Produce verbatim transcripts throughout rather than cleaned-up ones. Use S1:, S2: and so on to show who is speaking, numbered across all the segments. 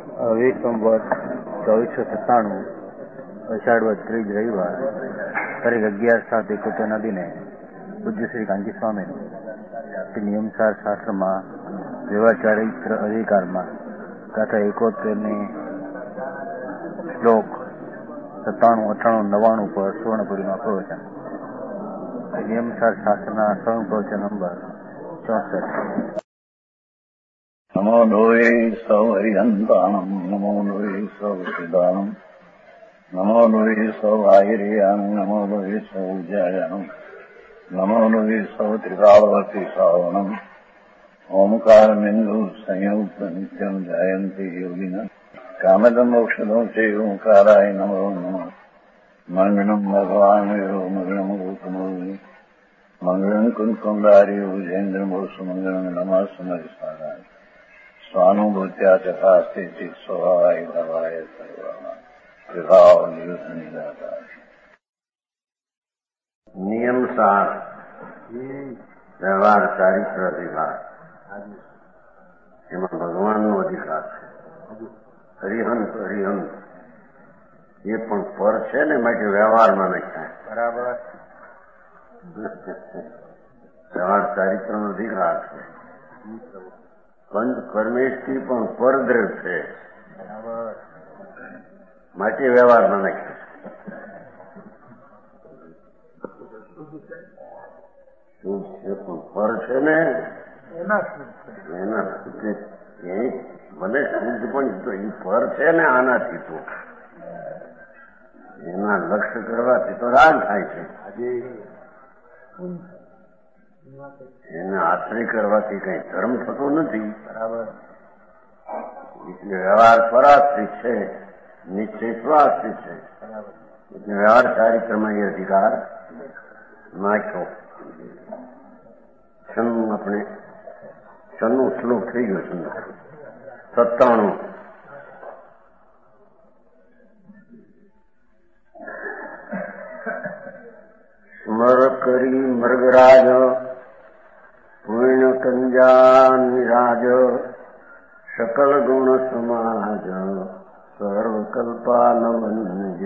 S1: વીસ સંવત ચોવીસો સત્તાણું અષાઢ ત્રીજ રવિવાર તારીખ અગિયાર સાત એકોતેર ના દિને પૂજ્ય શ્રી કાંજી સ્વામી નિયમસાર શાસ્ત્રમાં વ્યવહાર ચારિત્ર અધિકારમાં ગાથા એકોતેર ની શ્લોક સત્તાણું અઠાણું નવાણું પર સુવર્ણપુરીમાં પ્રવચન. નિયમસાર શાસ્ત્રના સ્વયં પ્રવચન નંબર ચોસઠ.
S2: નમો લોહે સૌ હરિહંતાણમ નમો લોહે સૌ સિદ્ધાણમ નમો લોહે સૌ આયર્યાણમ નમો લોહે સૌ જયાણમ નમો લોહે સૌ ત્રિકાળવતી શ્રાવણમ ઓમકાર બિંદુ સંયુક્ત નિત્યમ જયંતી યોગિન કામદમ ઔષધો છે ઓંકારાય નમો નમઃ. મંગળમ ભગવાન વિરો મંગળમ ગૌતમો મંગળમ કુંકુંડારી ભુજેન્દ્રમો સુમંગળમ નમઃ સમરિસારાય સ્વાનુભૂત્યા ચકાસ્તે સ્વભાવાય ભવાય સર્વા વિભાવ નિયુત નિરાકાર.
S3: નિયમસાર વ્યવહાર ચારિત્ર અધિકાર, એમાં ભગવાનનો અધિકાર છે. હરિહંત હરિહંત એ પણ પર છે ને, માટે વ્યવહારમાં નહીં થાય.
S1: બરાબર.
S3: વ્યવહાર ચારિત્રનો અધિકાર છે. પંચ પરમેશથી પણ પરદ્રવ છે, માટે વ્યવહારમાં નહીં થાય. શુદ્ધ છે પણ પર છે ને, એના એ ભલે શુદ્ધ પણ તો એ પર છે ને, આનાથી તો એના લક્ષ્ય કરવાથી તો રાગ થાય છે. એને આશ્રય કરવાથી કઈ ધર્મ થતો નથી.
S1: બરાબર.
S3: એટલે વ્યવહાર પરાશ્રિત છે, નિશ્ચય સ્વાશ્રિત છે. એટલે વ્યવહાર ચારિત્રમાં એ અધિકાર નાખ્યો. છન્નું આપણે છન્નું શ્લોક થઈ ગયો છે. સત્તાણું. સ્મર કરી મૃગરાજ પૂર્ણ કંજા નિરાજ સકલ ગુણ સમાજ સર્વકલ્પાનવન્જ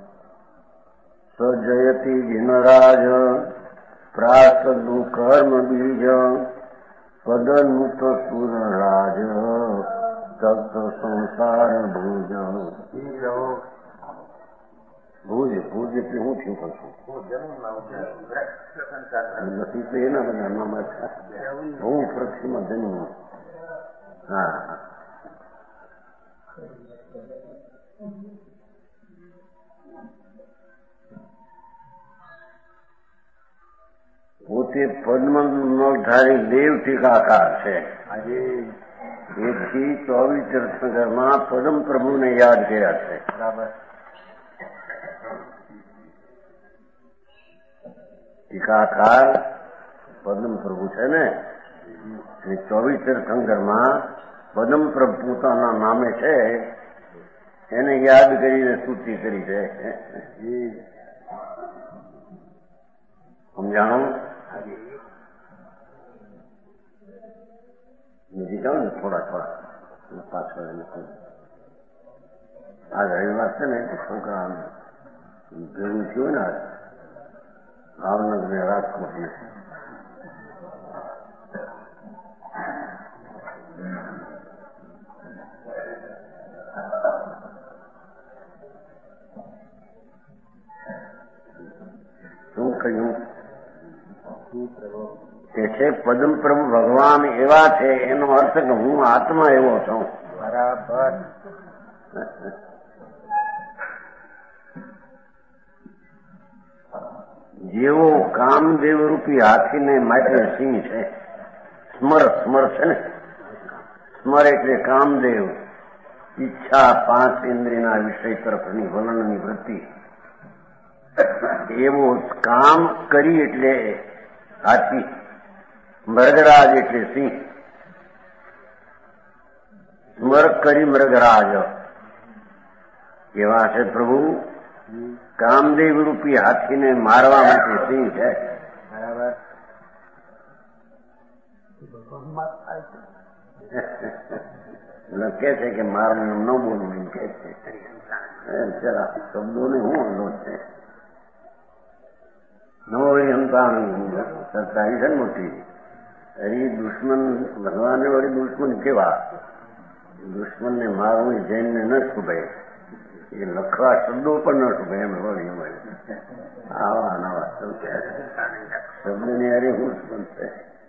S3: સજયતી જિનરાજ પ્રાસદુ કર્મ બીજ પદનુત સુરરાજ તપ્ત સંસાર ભુજ. ભુજ ભુજ એટલે હું થયું કરશું નથી તો એના બધા નામ હું પૃથ્વીમાં જન્મ. હા પોતે પદ્મધારી દેવ ટીકાકાર છે. એથી ચોવીસ તીર્થંકરમાં પદમ પ્રભુને યાદ કર્યા છે.
S1: બરાબર.
S3: ટીકાકાર પદમ પ્રભુ છે ને, એ ચોવીસ તીર્થંકરમાં પદમ પ્રભુ પોતાના નામે છે, એને યાદ કરીને સ્તુતિ કરી છે. સમજાણું? બીજી જાઉં ને થોડા થોડા પાછળ. આ રવિવાર છે ને છોકરા ભેગું થયું ને ભાવનગર ને રાજકોટ ને શું કહ્યું કે છે પદમ પ્રભુ ભગવાન એવા છે, એનો અર્થ કે હું આત્મા એવો છું.
S1: બરાબર.
S3: જેવો કામદેવ રૂપી હાથીને માટે સિંહ છે. સ્મર સ્મર છે ને, સ્મર એટલે કામદેવ, ઈચ્છા પાંચ ઇન્દ્રિયના વિષય તરફની વલણની વૃત્તિ. એવો કામ કરી એટલે હાથી, મૃગરાજ એટલે સિંહ. સ્મર કરી મૃગરાજ એવા છે પ્રભુ. કામદેવ રૂપી હાથીને મારવા માટે સિંહ છે.
S1: બરાબર.
S3: લખે છે કે મારું એમ ન બોલવું એમ કે છે. જરા શબ્દોને શું વાંધો છે? નવો હંતાણી સત્તાઈ છે મોટી. એ દુશ્મન ભગવાનને વળી દુશ્મન કેવા? દુશ્મનને મારવું જૈનને ન શુભે, એ લખવા શબ્દો પણ ન શુભે એમ વળી હોય. આવા નવા શબ્દની અરે હું છે.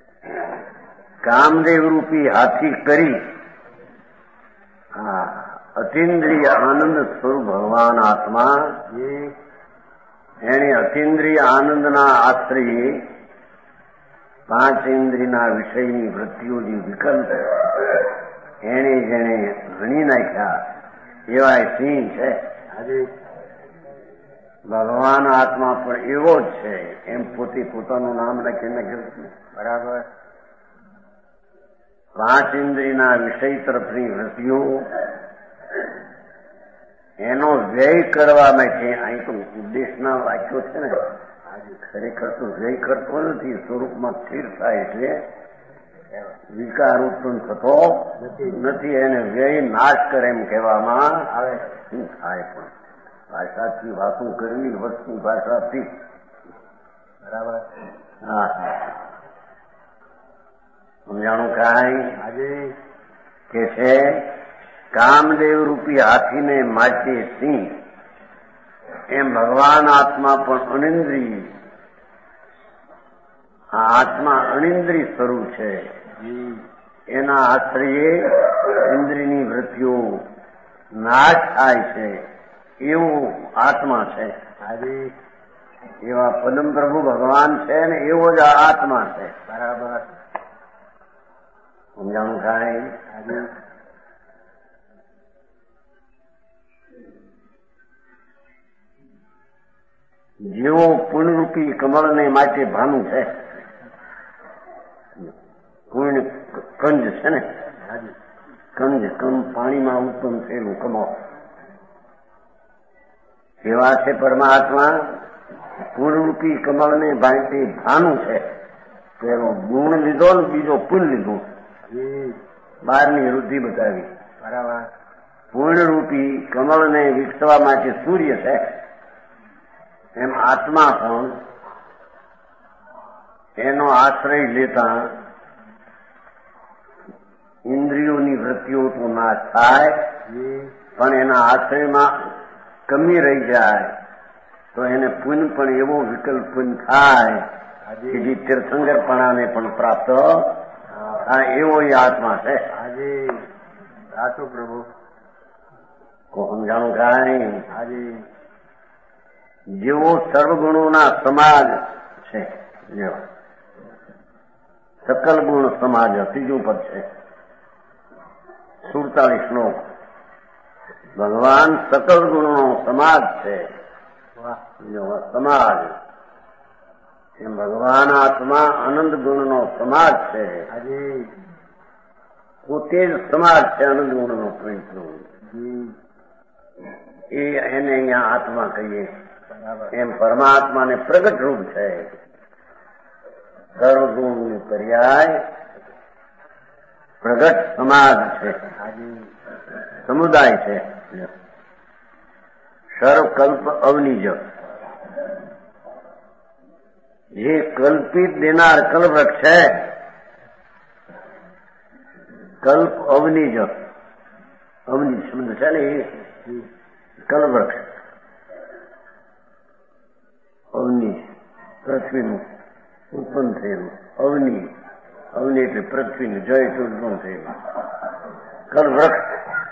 S3: કામદેવ રૂપી હાથી કરી હા અતિન્દ્રિય આનંદ સ્વરૂપ ભગવાન આત્મા એને અતિન્દ્રિય આનંદના આશ્રયે પાંચ ઇન્દ્રિયના વિષયની વૃત્તિઓની વિકલ્પ એને જેને ગણી નાખ્યા એવા સિંહ છે. ભગવાન આત્મા પણ એવો જ છે એમ પોતે પોતાનું નામ લખીને કહ્યું. બરાબર. પાંચ ઇન્દ્રિયના વિષય તરફની વૃત્તિઓ એનો વ્યય કરવા માટે અહીં તો ઉદ્દેશના વાક્યો છે ને, ખરેખર તો વ્યય કરતો નથી, સ્વરૂપમાં સ્થિર થાય એટલે વિકાર ઉત્પન્ન થતો નથી. એને વ્યય નાશ કરે એમ કહેવામાં આવે. શું થાય પણ ભાષાથી વાતો કરવી વસ્તુ ભાષાથી. બરાબર. હા સમજાણું કાંઈ? આજે કે છે કામદેવ રૂપી હાથીને માટે સિંહ એમ ભગવાન આત્મા પણ અનિન્દ્રિય. આ આત્મા અનિન્દ્રિય સ્વરૂપ છે. એના આશ્રયે ઇન્દ્રિયની વૃત્તિઓ નાશ થાય છે એવું આત્મા છે. એવા પદમ પ્રભુ ભગવાન છે ને એવો જ આ આત્મા છે. બરાબર. સમજાણું થાય? જેવો પૂર્ણરૂપી કમળને માટે ભાનું છે, પૂર્ણ કંજ છે ને, કંજ કમ પાણીમાં ઉત્પન્ન થયેલું કમળ એવા છે પરમાત્મા. પૂર્ણરૂપી કમળને માટે ભાનું છે. પેલો ગુણ લીધો ને બીજો પુલ લીધું, બહારની વૃદ્ધિ બતાવી. બરાબર. પૂર્ણરૂપી કમળને વિકસવા માટે સૂર્ય છે એમ આત્મા પણ એનો આશ્રય લેતા ઇન્દ્રિયોની વૃત્તિઓ તો નાશ થાય પણ એના આશ્રયમાં કમી રહી જાય તો એને પુણ્ય પણ એવો વિકલ્પ પુણ્ય થાય કે જે તીર્થંકરપણાને પણ પ્રાપ્ત થાય એવો એ આત્મા છે. સાચું પ્રભુ. સમજાણું કાંઈ? હાજી. જેવો સર્વગુણોના સમાજ છે, જેવો સકલ ગુણ સમાજ ત્રીજું પદ છે, સુડતાલીસ શ્લોક. ભગવાન સકલ ગુણનો સમાજ છે. સમાજ એમ ભગવાન આત્મા આનંદ ગુણનો સમાજ છે. પોતે જ સમાજ છે આનંદ ગુણનો પ્રયત્ન. એ એને અહીંયા આત્મા કહીએ. એમ પરમાત્માને પ્રગટ રૂપ છે. સર્વગુણ પર્યાય પ્રગટ સમાજ છે, સમુદાય છે. સર્વકલ્પ અવનિજ જે કલ્પિત દેનાર કલ્પવૃક્ષ છે. કલ્પ અવનિજ અવનિજ શબ્દ છે ને એ કલ્પવૃક્ષ. અવનિ પૃથ્વીનું ઉત્પન્ન થયેલું અવનિ. અવનિ એટલે પૃથ્વીનું જય ઉત્પન્ન થયેલું કલ્પવૃક્ષ.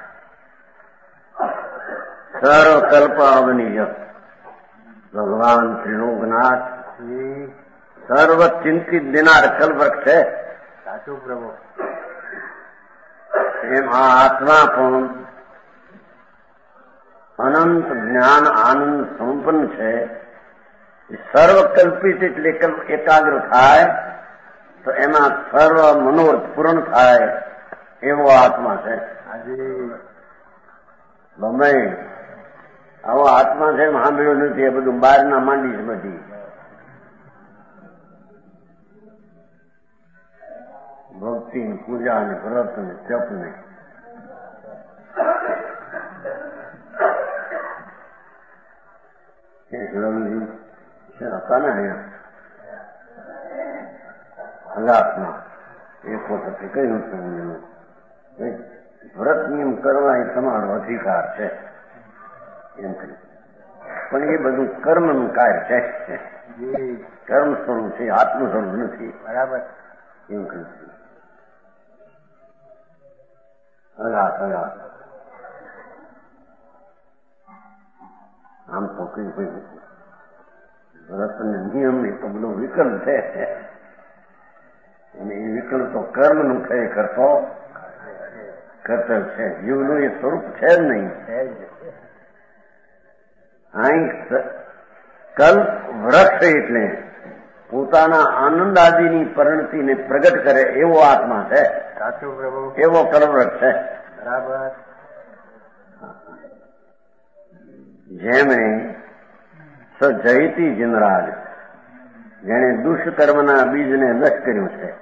S3: સર્વ કલ્પ અવનિજ ભગવાન ત્રિલોકનાથ સર્વ ચિંતિત દેનાર કલ્પવૃક્ષ છે. સાચું પ્રભુ. એમ આ આત્મા પણ અનંત જ્ઞાન આનંદ સંપન્ન છે. સર્વકલ્પિત એટલે એકાગ્ર થાય તો એમાં સર્વ મનોરથ પૂર્ણ થાય એવો આત્મા છે. ગમે આવો આત્મા છે એમ સાંભળ્યો નથી. એ બધું બહારના માંડી છે બધી. ભક્તિ ને પૂજા ને વ્રત ને જપ ને હતા ને અહીંયા હલાકમાં એક વખતે કહ્યું હતું વ્રત નિયમ કરવા એ તમારો અધિકાર છે એમ કહ્યું, પણ એ બધું કર્મનું કાર્ય છે, કર્મ સ્વરૂપ છે, આત્મ સ્વરૂપ નથી. બરાબર એમ કહ્યું. હલાક હલાક આમ તો કઈ કોઈ વ્રત નિયમ ને તો બધો વિકલ્પ છે, અને એ વિકલ્પ તો કર્મ નું કઈ કરતો કર્તવ્ય છે. જીવનું એ સ્વરૂપ છે જ નહીં. અહીં કલ્પ વૃક્ષ એટલે પોતાના આનંદ આદિની પરિણતિને પ્રગટ કરે એવો આત્મા છે, એવો કલ્પવૃક્ષ છે. બરાબર. જેમણે સજયતી જનરાજ, જેણે દુષ્કર્મના બીજને નષ્ટ કર્યું છે,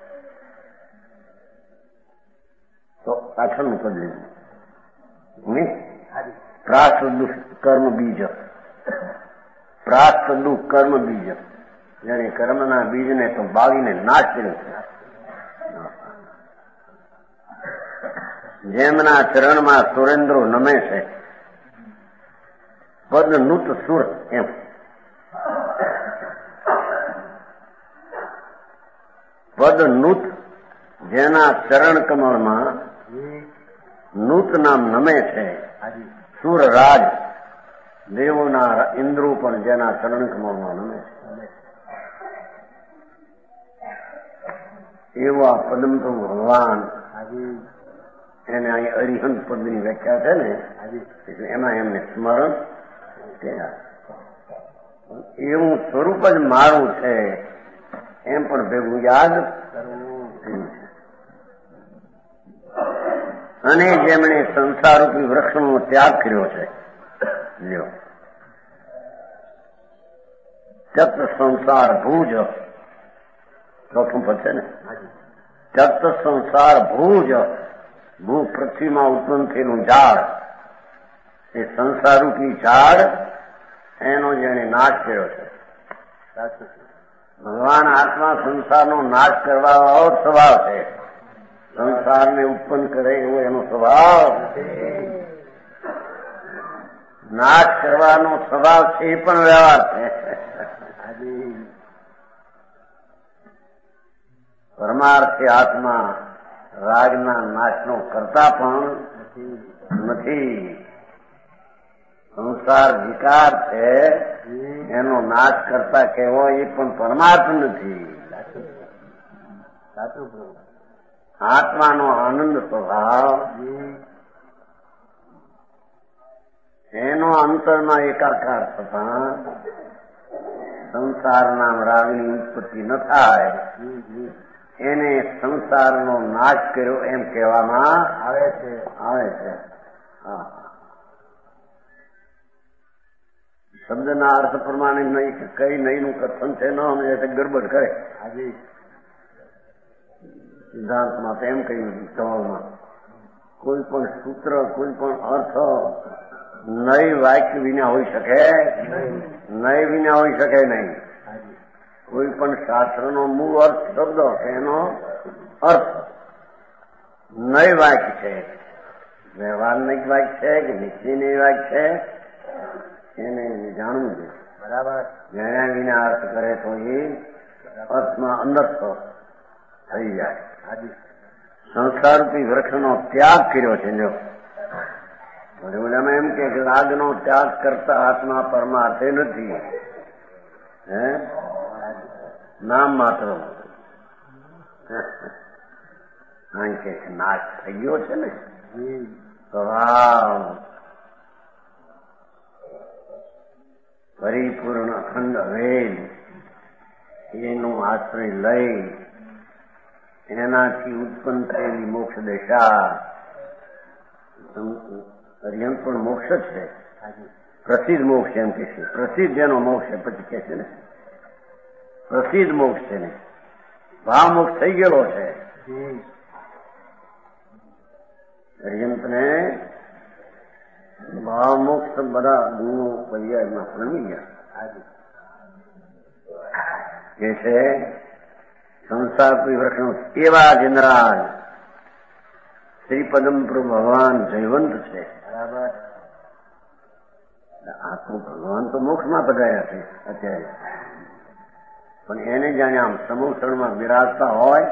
S3: તો પાછળનું પદ લીધું પ્રાસ્ત દુષ્કર્મ બીજ, પ્રાસ્ત દુષ્કર્મ બીજ, જેણે કર્મના બીજને તો બાવીને નાશ કર્યો છે. જેમના ચરણમાં સુરેન્દ્રો નમે છે, પદ નૂત સુર એમ પદ નૂત, જેના ચરણ કમળમાં નૂત નામ નમે છે, સુર રાજ દેવોના ઇન્દ્રો પણ જેના ચરણ કમળમાં નમે છે, એવા પદમ તો ભગવાન એને અહીં અરિહંત પદની વ્યાખ્યા છે ને, એટલે એમાં એમને સ્મરણ એવું સ્વરૂપ જ મારું છે એમ પણ ભેગું યાદ કરવું. અને જેમણે સંસારરૂપી વૃક્ષનો ત્યાગ કર્યો છે, લ્યો ચત સંસાર ભૂજ, ચોથું પદ છે ને, ચત સંસાર ભૂજ, ભૂ પૃથ્વીમાં ઉત્પન્ન થયેલું ઝાડ, એ સંસારરૂપી ઝાડ એનો જેને નાશ કર્યો છે. ભગવાન આત્મા સંસારનો નાશ કરવા સ્વભાવ છે, સંસારને ઉત્પન્ન કરે એવો એનો સ્વભાવ, નાશ કરવાનો સ્વભાવ છે, એ પણ વ્યવહાર છે. પરમાર્થી આત્મા રાગના નાશનો કરતા પણ નથી. સંસાર વિકાર છે, એનો નાશ કરતા કહેવો એ પણ પરમાર્થ નથી. આત્માનો આનંદ સ્વભાવ, એનો અંતરમાં એકાકાર થતા સંસારના રાગની ઉત્પત્તિ ન થાય, એને સંસારનો નાશ કર્યો એમ કહેવામાં આવે છે આવે છે હા. શબ્દના અર્થ પ્રમાણે નહીં કઈ નહીંનું કથન છે, ન સમજે તો ગડબડ કરે. હાજી સિદ્ધાંતમાં તો એમ કહ્યું સવાલમાં, કોઈ પણ સૂત્ર, કોઈ પણ અર્થ નય વાક્ય વિના હોઈ શકે, નય વિના હોઈ શકે નહીં. કોઈ પણ શાસ્ત્રનો મૂળ અર્થ શબ્દ એનો અર્થ નય વાક્ય છે, વ્યવહારિક વાક્ય છે કે નિશ્ચયની વાક્ય છે, એને જાણવું છે. બરાબર. જેના વિના અર્થ કરે તો એ અર્થમાં અંદરસ્થ થઈ જાય. સંસારરૂપી વૃક્ષનો ત્યાગ કર્યો છે. જો એમ કે રાગનો ત્યાગ કરતા આત્મા પરમાર્થે નથી, હે નામ માત્ર કે નાશ થઈ ગયો છે ને સ્વભાવ, પરિપૂર્ણ અખંડ વેદ એનું આશ્રય લઈ એનાથી ઉત્પન્ન થયેલી મોક્ષ દશા, અર્યંત પણ મોક્ષ જ છે, પ્રસિદ્ધ મોક્ષ એમ કે છે. પ્રસિદ્ધ જેનો મોક્ષ છે પછી કે છે ને પ્રસિદ્ધ મોક્ષ છે ને, ભાવ મોક્ષ થઈ ગયેલો છે, પર્યંતને ભાવ મોક્ષ બધા ગુણો પર્યાયમાં પ્રમી ગયા. એ છે સંસાર વૃક્ષનો એવા જનરાજ શ્રીપદમ પ્રભુ ભગવાન જયવંત છે. બરાબર. આ તો ભગવાન તો મોક્ષમાં પધાર્યા છે અત્યારે, પણ એને જાણે આમ સમૂહમાં બિરાજતા હોય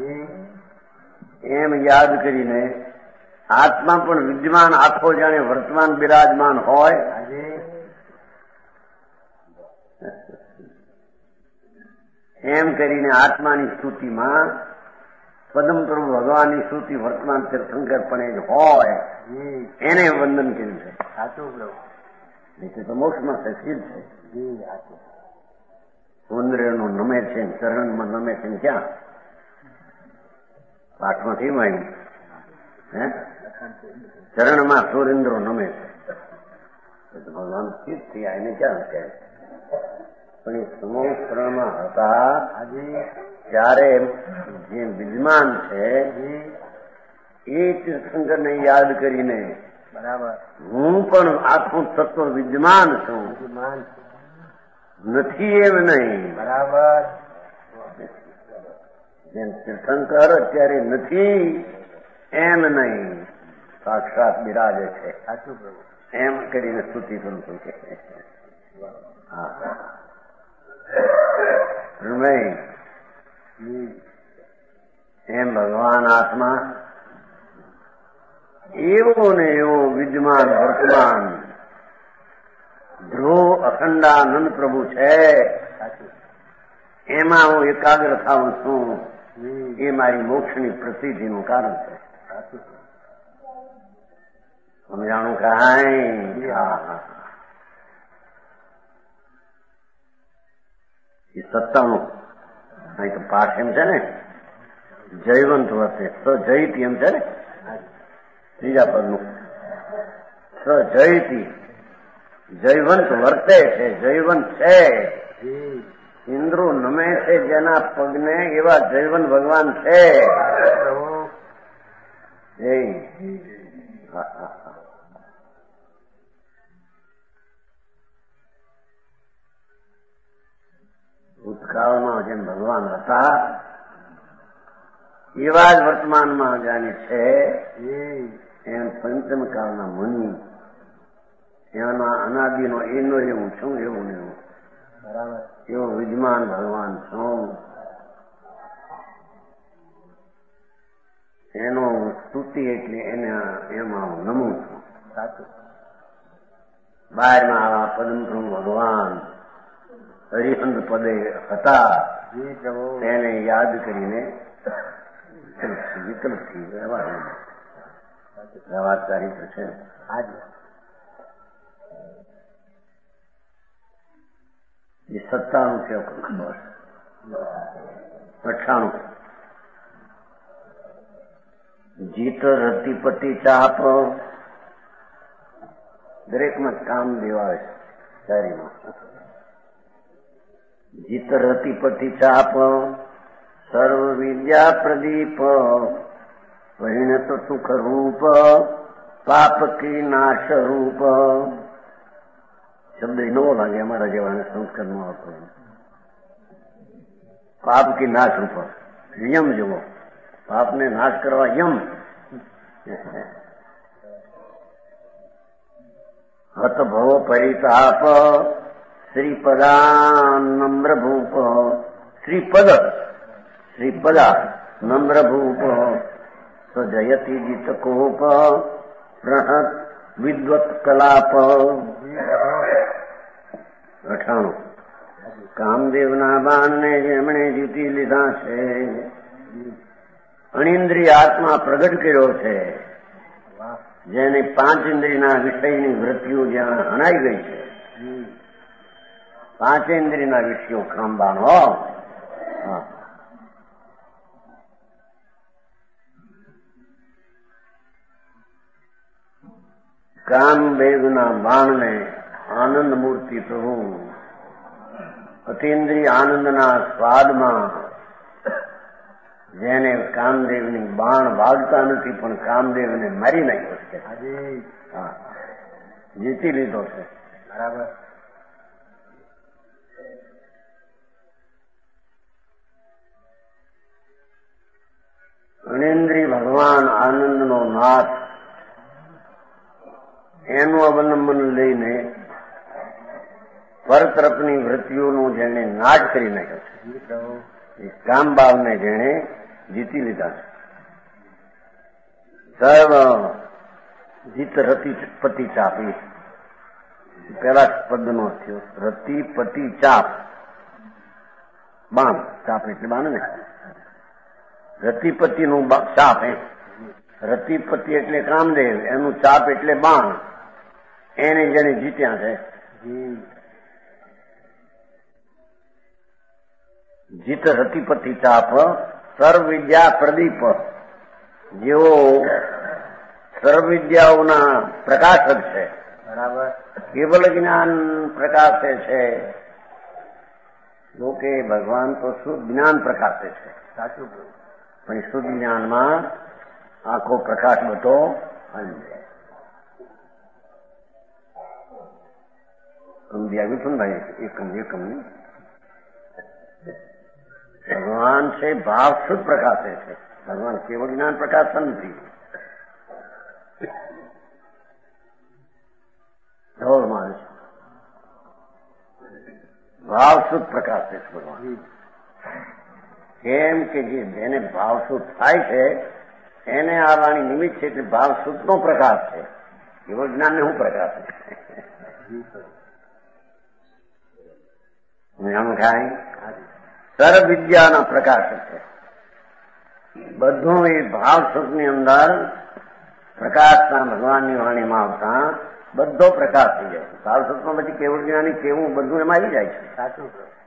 S3: એમ યાદ કરીને આત્મા પણ વિદ્યમાન આખો જાણે વર્તમાન બિરાજમાન હોય. એમ કરીને આત્માની સ્તુતિમાં પદમ પ્રભુ ભગવાનની સ્તુતિ વર્તમાન તીર્થંકર પણ એ હોય એને વંદન કર્યું છે. સાચું પ્રભુ નહીં તો મોક્ષમાં સચિત છે. સુંદરનો નમે છે ચરણમાં નમે છે ક્યાં પાઠમાંથી માની હે ચરણમાં સુરેન્દ્રો નમે છે ભગવાન સ્થિત થયા એને ક્યાં કહે. પણ એ સમૂહ શરણમાં હતા ત્યારે જે વિદ્યમાન છે એ તીર્થંકરને યાદ કરીને બરાબર હું પણ આખું તત્વ વિદ્યમાન છું નથી એમ નહીં. બરાબર. જેમ તીર્થંકર અત્યારે નથી એમ નહીં, સાક્ષાત બિરાજે છે. સાચું પ્રભુ એમ કરીને સ્તુતિ કરું છું કે એમ ભગવાન આત્મા એવો ને એવો વિદ્યમાન વર્તમાન ધ્રુવ અખંડાનંદ પ્રભુ છે. એમાં હું એકાગ્ર થાઉં છું એ મારી મોક્ષની પ્રસિદ્ધિનું કારણ છે. સમજાણું કાંઈ એ સત્તાનું અહીં તો પાઠ એમ છે ને જયવંત વર્તે સજયતી એમ છે ને ત્રીજા પદનું સજયતી જયવંત વર્તે છે. જયવંત છે ઇન્દ્રો નમે છે જેના પગને એવા જયવંત ભગવાન છે. ભૂતકાળમાં જેમ ભગવાન હતા એવા જ વર્તમાનમાં જાણે છે એમ પંચમ કાળના મુનિ એના અનાદિનો એનો એવું છું એવું ને એવું બરાબર એવો વિદ્યમાન ભગવાન છું એનો સ્તુતિ એટલે એને એમાં હું નમું છું. સાચું. બહારમાં આવા પદમ પ્રભુ ભગવાન હરિહંદ પદે હતા તેને યાદ કરીને વિકલ્પથી વ્યવહાર વ્યવહાર ચારિત્ર છે. એ સત્તાનું છે ખબર અઠાણું જીત રતિપતિ ચાપ દરેકમાં કામ દેવાય છે. શાયરીમાં જીત રતિપતિ ચાપ સર્વ વિદ્યા પ્રદીપ પરિણત સુખ રૂપ પાપ કી નાશ રૂપ. શબ્દ નવો લાગે અમારા જેવાને સંસ્કારનો હતો. પાપ કી નાશ રૂપ યમ જેવો પાપને નાશ કરવા યમ. હત ભવ પરિતાપ શ્રીપદા નમ્ર ભૂપ શ્રીપદ શ્રીપદા નમ્ર ભૂપ સજયતિ જીત કોપ પ્રહત વિદ્વત કલાપ. અઠાણું કામદેવના બાણને જેમણે જીતી લીધા છે અણિન્દ્રિય આત્મા પ્રગટ કર્યો છે જેને પાંચ ઇન્દ્રિયના વિષયની વૃત્તિઓ જ્યાં હણાઈ ગઈ છે. પાંચ ઇન્દ્રિયના વિષયો કામબાણ હો કામદેવના બાણને આનંદ મૂર્તિ પ્રભુ અતિન્દ્રિય આનંદના સ્વાદમાં જેને કામદેવની બાણ વાગતા નથી પણ કામદેવને મારી નાખ્યો છે. હા, જીતી લીધો છે. બરાબર. અણેન્દ્રી ભગવાન આનંદનો નાથ, એનું અવલંબન લઈને પરતરફની વૃત્તિઓનું જેને નાશ કરી નાખ્યો છે, એ કામભાવને જેને જીતી લીધા છે. સર્વ જીત રતિ પતિ ચાપી, પેલા પદનો થયો રતિ પતિ ચાપ. બાણ, ચાપ એટલે બાણ ને, રતિપતિનું ચાપ. એમ રતિપતિ એટલે કામદેવ, એનું ચાપ એટલે બાણ. એને જેને જીત્યા છે. જીત રતિપતિ ચાપ સર્વ વિદ્યા પ્રદીપ, જેઓ સર્વ વિદ્યાઓના પ્રકાશક છે. બરાબર. કેવલ જ્ઞાન પ્રકાશે છે. લોકે ભગવાન તો શુદ્ધ જ્ઞાન પ્રકાશે છે. સાચું. પણ શુદ્ધ જ્ઞાનમાં આખો પ્રકાશ બધો સમજી આવ્યું છું ને ભાઈ? એકમ એકમ ભગવાન છે ભાવ શુદ્ધ પ્રકાશે છે. ભગવાન કેવળ જ્ઞાન પ્રકાશતા નથી. ધોળમાં ભાવ શુદ્ધ પ્રકાશે છે ભગવાન. કેમ કે જેને ભાવ શુદ્ધ થાય છે એને આ વાણી નિમિત્ત છે એટલે ભાવ શુદ્ધ નો પ્રકાશ છે. કેવળ જ્ઞાન ને શું પ્રકાશ છે? થાય સર્વ વિદ્યાના પ્રકાશ છે. બધું એ ભાવ શુદ્ધ ની અંદર પ્રકાશના ભગવાનની વાણીમાં આવતા બધો પ્રકાશ થઈ જાય છે. ભાવ શુદ્ધમાં પછી કેવળ જ્ઞાની કેવું બધું એમાં આવી જાય છે. સાચું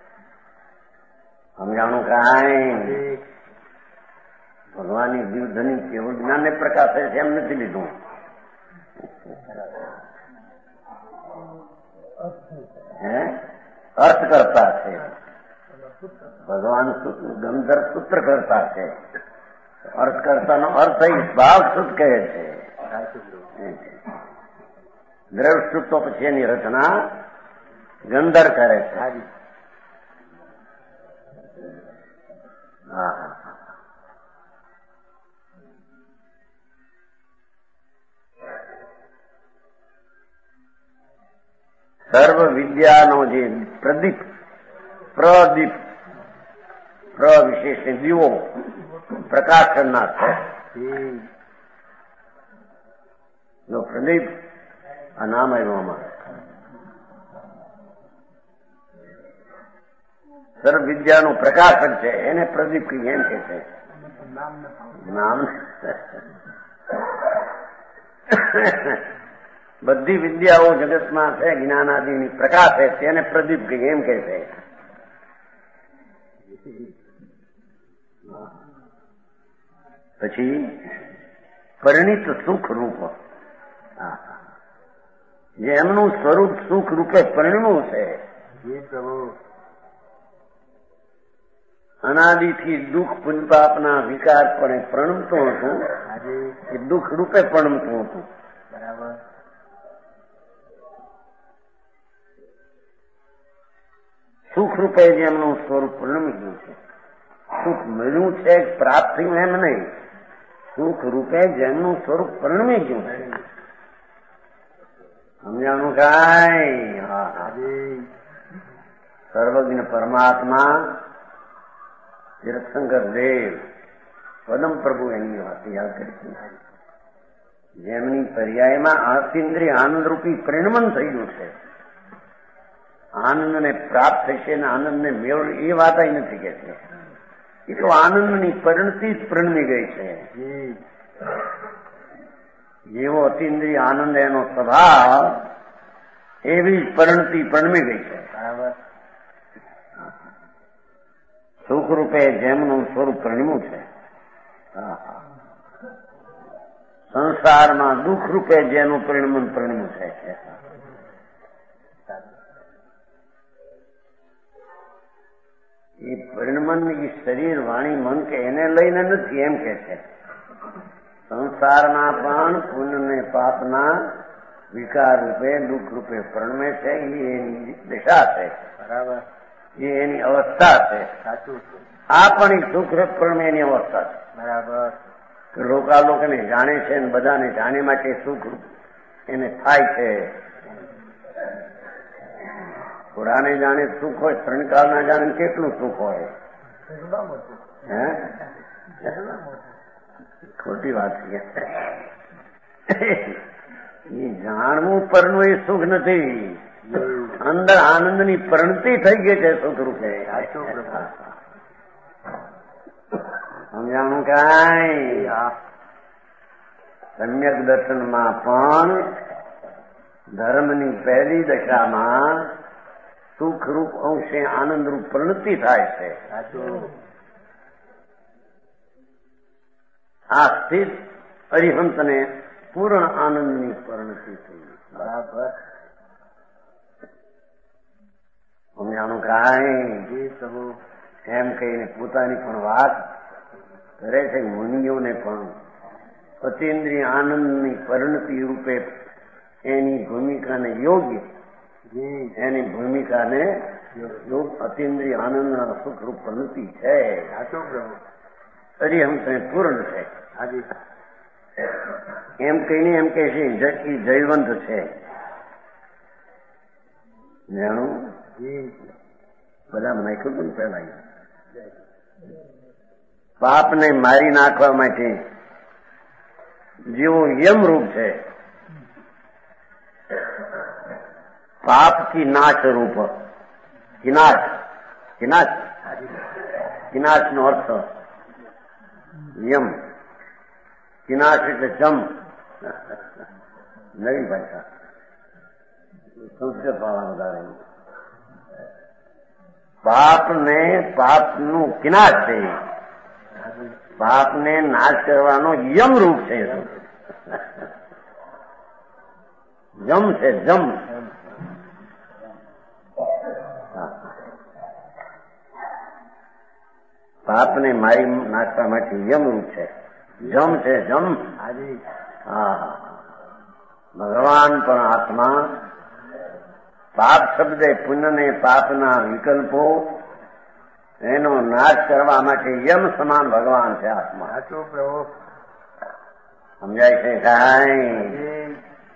S3: સમજાણું? કાંઈ ભગવાનની જીવધની કેવળ જ્ઞાનને પ્રકાશે છે એમ નથી લીધું. હે અર્થ કરતા છે ભગવાન. ગંધર્વ સૂત્ર કરતા છે. અર્થ કરતાનો અર્થ ભાવ શુદ્ધ કહે છે. દ્રવ શુદ્ધ તો પછી એની રચના ગંધર કરે છે. હા હા. સર્વ વિદ્યાનો જે પ્રદીપ, પ્રદીપ પ્ર વિશેષ દીવો પ્રકાશના છે. જો પ્રદીપ આ નામ આવ્યું આમાં. સર્વ વિદ્યાનું પ્રકાશક છે એને પ્રદીપ કહીએ એમ કે છે. નામ બધી વિદ્યાઓ જગતમાં છે જ્ઞાન આદિની પ્રકાશ છે તેને પ્રદીપ કહીએ એમ કે છે. પછી પરિણીત સુખ રૂપ, જે એમનું સ્વરૂપ સુખ રૂપે પરિણમ્યું છે. અનાદિથી દુઃખ પુનપાપના વિકાર પણ પ્રણમતું હતું, એ દુઃખ રૂપે પ્રણમતું હતું. બરાબર. સુખ રૂપે જેમનું સ્વરૂપ પ્રણમી ગયું છે. સુખ મળ્યું છે પ્રાપ્ત થયું એમ નહીં, સુખ રૂપે જેમનું સ્વરૂપ પ્રણમી ગયું છે. સમજાણું કાંઈ? હા. સર્વજ્ઞ પરમાત્મા તીર્થંકર દેવ પદમ પ્રભુ એની વાત યાદ કરી. જેમની પર્યાયમાં આસ્તિન્દ્રિય આનંદરૂપી પરિણમન થયું છે. આનંદને પ્રાપ્ત થશે ને આનંદને મેળવ એ વાત નથી કે છે. એ તો આનંદની પરિણતિ જ પ્રણમી ગઈ છે. જેવો અતિન્દ્રિય આનંદ એનો સ્વભાવ એવી જ પરિણતિ પ્રણમી ગઈ છે. બરાબર. સુખ રૂપે જેમનું સ્વરૂપ પ્રણમ્યું છે, સંસારમાં દુઃખ રૂપે જેનું પરિણમન પ્રણમ્યું છે. એ પરિણમન એ શરીર વાણી મન કે એને લઈને નથી એમ કે છે. સંસારના પણ પુણ્ય ને પાપના વિકાર રૂપે દુઃખ રૂપે પરિણમે છે. એ એની દશા છે. બરાબર. એ એની અવસ્થા છે. સાચું. આ પણ એક સુખ રસ પરિણમે એની અવસ્થા છે. બરાબર. લોકા લોકોને જાણે છે અને બધાને જાણે માટે સુખ એને થાય છે. થોડાને જાણે સુખ હોય, ત્રણ કાળના જાણે કેટલું સુખ હોય. હે ખોટી વાત છે. એ જાણવું પરનું એ સુખ નથી. અંદર આનંદની પરિણતિ થઈ ગઈ છે સુખ રૂપે. સમજાણું કાંઈ? સમ્યક દર્શનમાં પણ ધર્મની પહેલી દશામાં સુખરૂપ અંશે આનંદરૂપ પરિણતિ થાય છે. આ સ્થિત અરિહંતને પૂર્ણ આનંદની પરિણતિ થઈ. બરાબર. સમજાણું કાંઈ? એમ કહીને પોતાની પણ વાત કરે છે. મુનિઓને પણ અતિન્દ્રિય આનંદની પરિણતિ રૂપે એની ભૂમિકાને યોગ્ય એની ભૂમિકાને યોગ અતિન્દ્રિય આનંદના સુખરૂપ પરિણતિ છે. અરિહંતને પૂર્ણ છે. એમ કહીને એમ કે છે જયવંત છે. જાણું બધા નાખ્યું હતું પેલા. પાપને મારી નાખવા માટે જેવું યમરૂપ છે, પાપ કી નાશ રૂપ. કિનાશ કિનાશ કિનાશ નો અર્થ યમ. કિનાશ એટલે જમ. નવી ભાષા સંસ્કૃત વાળા વધારે. પાપને પાપનું કિનાશ છે. પાપને નાશ કરવાનો યમ રૂપ છે. જમ છે જમ. પાપને મારી નાખવા માટે યમ રૂપ છે. જમ છે જમ. હા. ભગવાન પણ આત્મા પાપ શબ્દે પુણ્યને પાપના વિકલ્પો એનો નાશ કરવા માટે યમ સમાન ભગવાન છે આત્મા. સમજાય છે કાંઈ?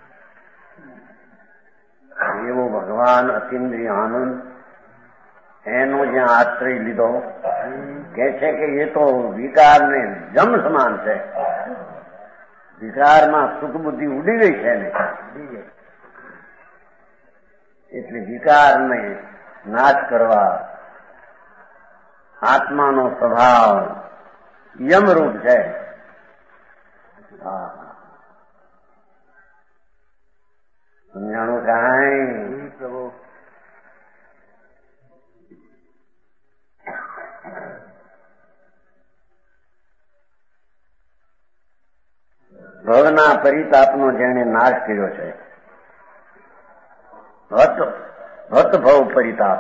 S3: એવો ભગવાન અતિન્દ્રિય આનંદ એનો જ્યાં આશ્રય લીધો કે છે કે એ તો વિકારને જમ સમાન છે. વિકારમાં સુખ બુદ્ધિ ઉડી ગઈ છે ને, એટલે વિકારને નાશ કરવા આત્માનો સ્વભાવ યમરૂપ છે. સમજાણું કાંઈ? પ્રભુ ભવના પરિતાપનો જેણે નાશ કર્યો છે. ભત ભત ભવ પરિતાપ.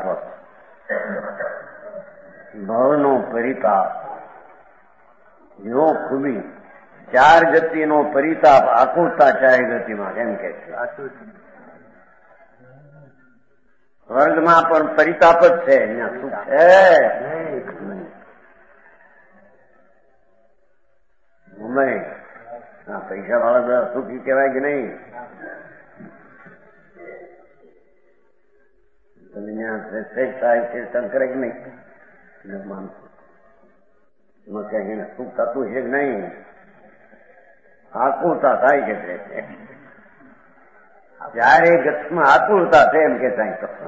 S3: ભવનો પરિતાપ યો ખૂબી ચાર ગતિનો પરિતાપ આકુરતા ચાર ગતિમાં એમ કે છે. સ્વર્ગમાં પણ પરિતાપ જ છે. અહીંયા સુખ છે મુંબઈ. હા, પૈસા વાળા બધા સુખી કહેવાય કે નહીં? તમે ત્યાં શ્રેષ્ઠ સાહેબ કીર્તન કરે કે નહીં? માનસો એમાં ક્યાંક એને સુખ થતું છે કે નહીં? આકુરતા થાય કે છે. જયારે ગતમાં આકુરતા છે એમ કે થાય તો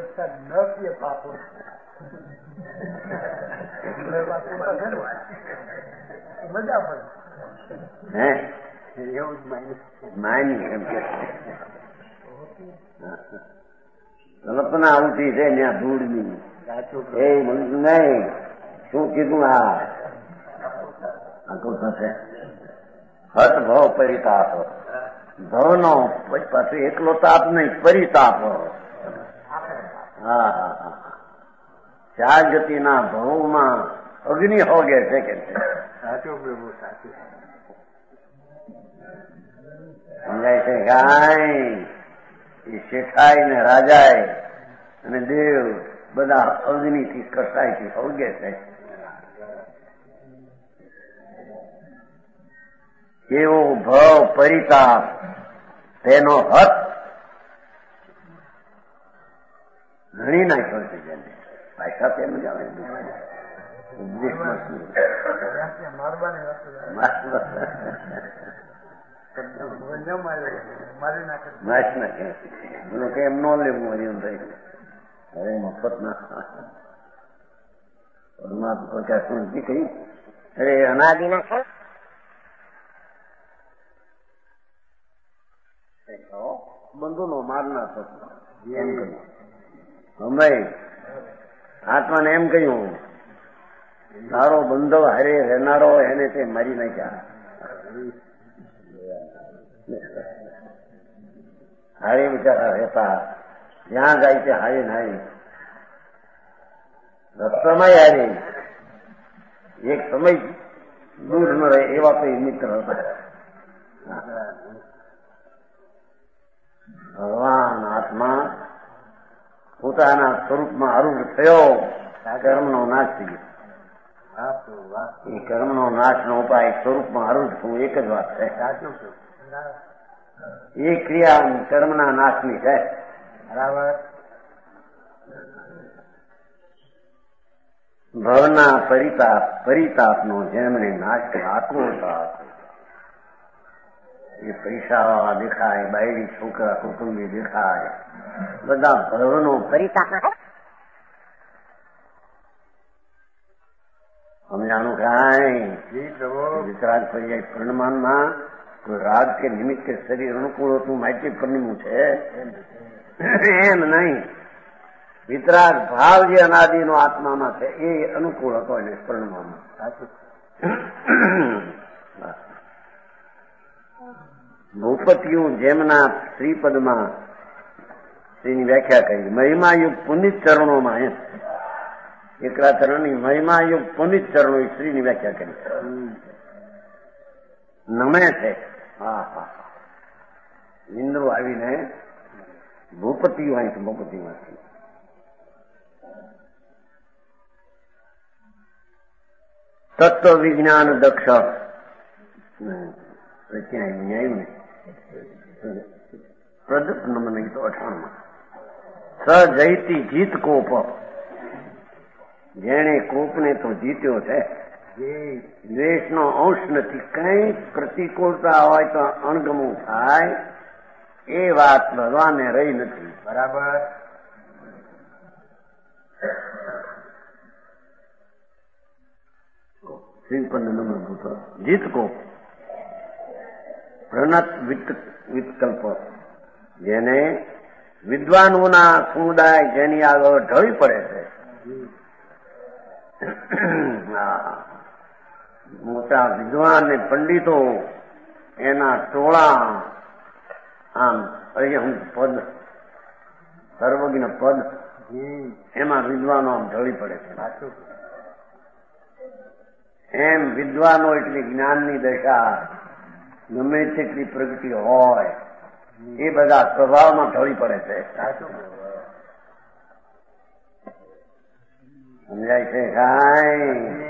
S3: મજા પડે. હે એવું જ માની એમ કે કલ્પના આવતી છે ત્યાં ધૂળની. એ નહીં શું કીધું? આ આકુરતા છે. હત ભવ પરિતાપ. ભવનો પાછું એકલો તાપ નહીં, પરિતાપ. હા હા હા ચાર ગતિના ભવમાં અગ્નિ હોગે છે કે છે.
S1: સાચું પ્રભુ સાચું.
S3: સમજાય છે ગાય એ શેઠાઈ ને રાજાએ અને દેવ બધા અગ્નિથી કસાઈથી હોગે છે. એવો ભવ પરિતાપ તેનો હત ઘણી નાખ્યો છે. જેને ભાષા તેમ જ આવે મારી નાખે એનો કે એમ ન લેવું એમ થઈ હવે મફત ના પરમાત્મા ક્યાં શું કહી અરે અનાદિ ના છે બંધુ નો મારનાર થતો એમ કહ્યું. અમે આત્માને એમ કહ્યું તારો બંધવ હારે રહેનારો એને તે મારી નાખ્યા. હારે બિચારા રહેતા જ્યાં જાય છે હારે નાય રસ્તમાય હારે એક સમય દૂર ન રહે એવા તો મિત્ર હતા. ભગવાન આત્મા પોતાના સ્વરૂપમાં આરૂઢ થયો કર્મનો નાશ થઈ ગયો. એ કર્મનો નાશનો ઉપાય સ્વરૂપમાં આરૂઢ થવું એક જ વાત છે. એ ક્રિયા કર્મના નાશની છે. બરાબર. ભવના પરિતાપ પરિતાપનો જેમણે નાશ આત્મોતાપ એ પૈસા દેખાય બાયડી છોકરા કુટુંબી દેખાય બધા ભવનો પરિતાપ સમજાણું કાંઈ વિતરાગ પર્યાય પરિણમાનમાં કોઈ રાગ કે નિમિત્ત કે શરીર અનુકૂળ હતું માહિતી પરિણમું છે એમ નહીં. વિતરાગ ભાવ જે અનાદિનો આત્મામાં છે એ અનુકૂળ હતો એને પરિણમમાં. ભૂપતિઓ જેમના શ્રીપદમાં શ્રીની વ્યાખ્યા કરી મહિમાયુક્ત પુનિત ચરણોમાં એમ એકલા ચરણની મહિમાયુક્ત પુનિત ચરણો શ્રીની વ્યાખ્યા કરી નમે છે. હા હા ઇન્દ્રો આવીને ભૂપતિઓ અહીં ભૂપતિમાંથી તત્વ વિજ્ઞાન દક્ષ ક્યાંય આવ્યું ને પ્રદીપ નંબર તો અઠાણું સ જયતી જીત કોપ જેણે કોપને તો જીત્યો છે. દ્વેષનો અંશ નથી. કઈ પ્રતિકૂળતા હોય તો અણગમું થાય એ વાત ભગવાનને રહી નથી. બરાબર. શ્રીપદ નંબર ભૂતો જીત કોપ પ્રણત વિકલ્પ જેને વિદ્વાનોના સમુદાય જેની આગળ ઢળી પડે છે. મોટા વિદ્વાન ને પંડિતો એના ટોળા આમ અરિહંત પદ સર્વજ્ઞ પદ એમાં વિદ્વાનો આમ ઢળી પડે છે. એમ વિદ્વાનો એટલે જ્ઞાનની દશા ગમે તેટલી પ્રગતિ હોય એ બધા સ્વભાવમાં ઢળી પડે છે. સમજાય છે કાંઈ?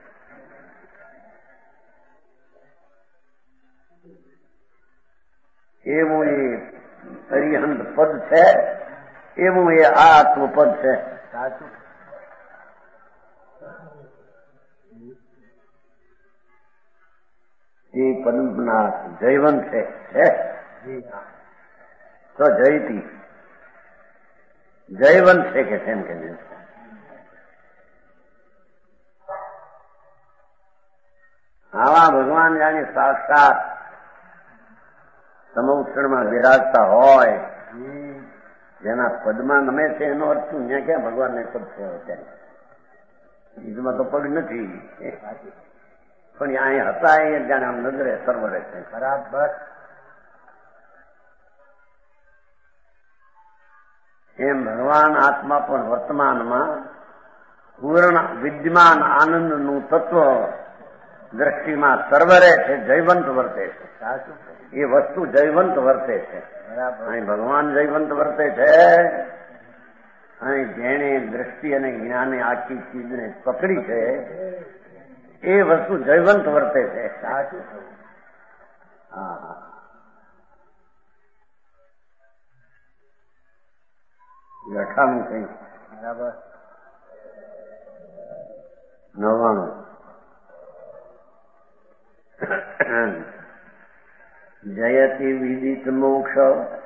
S3: એવું એ અરિહંત પદ છે, એવું એ આત્મપદ છે. એ પદના જયવંત છે. તો જયતી જયવંત છે કે તેમ કે આવા ભગવાન જાણે સાક્ષાત સમુક્ષણમાં બિરાજતા હોય જેના પદમાં નમે છે એનો અર્થ શું? ત્યાં ક્યાં ભગવાનને પદ છે? અત્યારે બીજમાં તો પગ નથી પણ અહીંયા હતા એ જાણે આમ નજરે સર્વરે છે. બરાબર. એમ ભગવાન આત્મા પણ વર્તમાનમાં પૂર્ણ વિદ્યમાન આનંદનું તત્વ દ્રષ્ટિમાં સર્વરે છે, જયવંત વર્તે છે. એ વસ્તુ જયવંત વર્તે છે. અહીં ભગવાન જયવંત વર્તે છે. અહીં જેણે દ્રષ્ટિ અને જ્ઞાને આખી ચીજને પકડી છે એ વસ્તુ જયવંત વર્તે છે. હા હા અઠાણું કઈ બરાબર નવ્વાણું જયતિ વિદિત મોક્ષ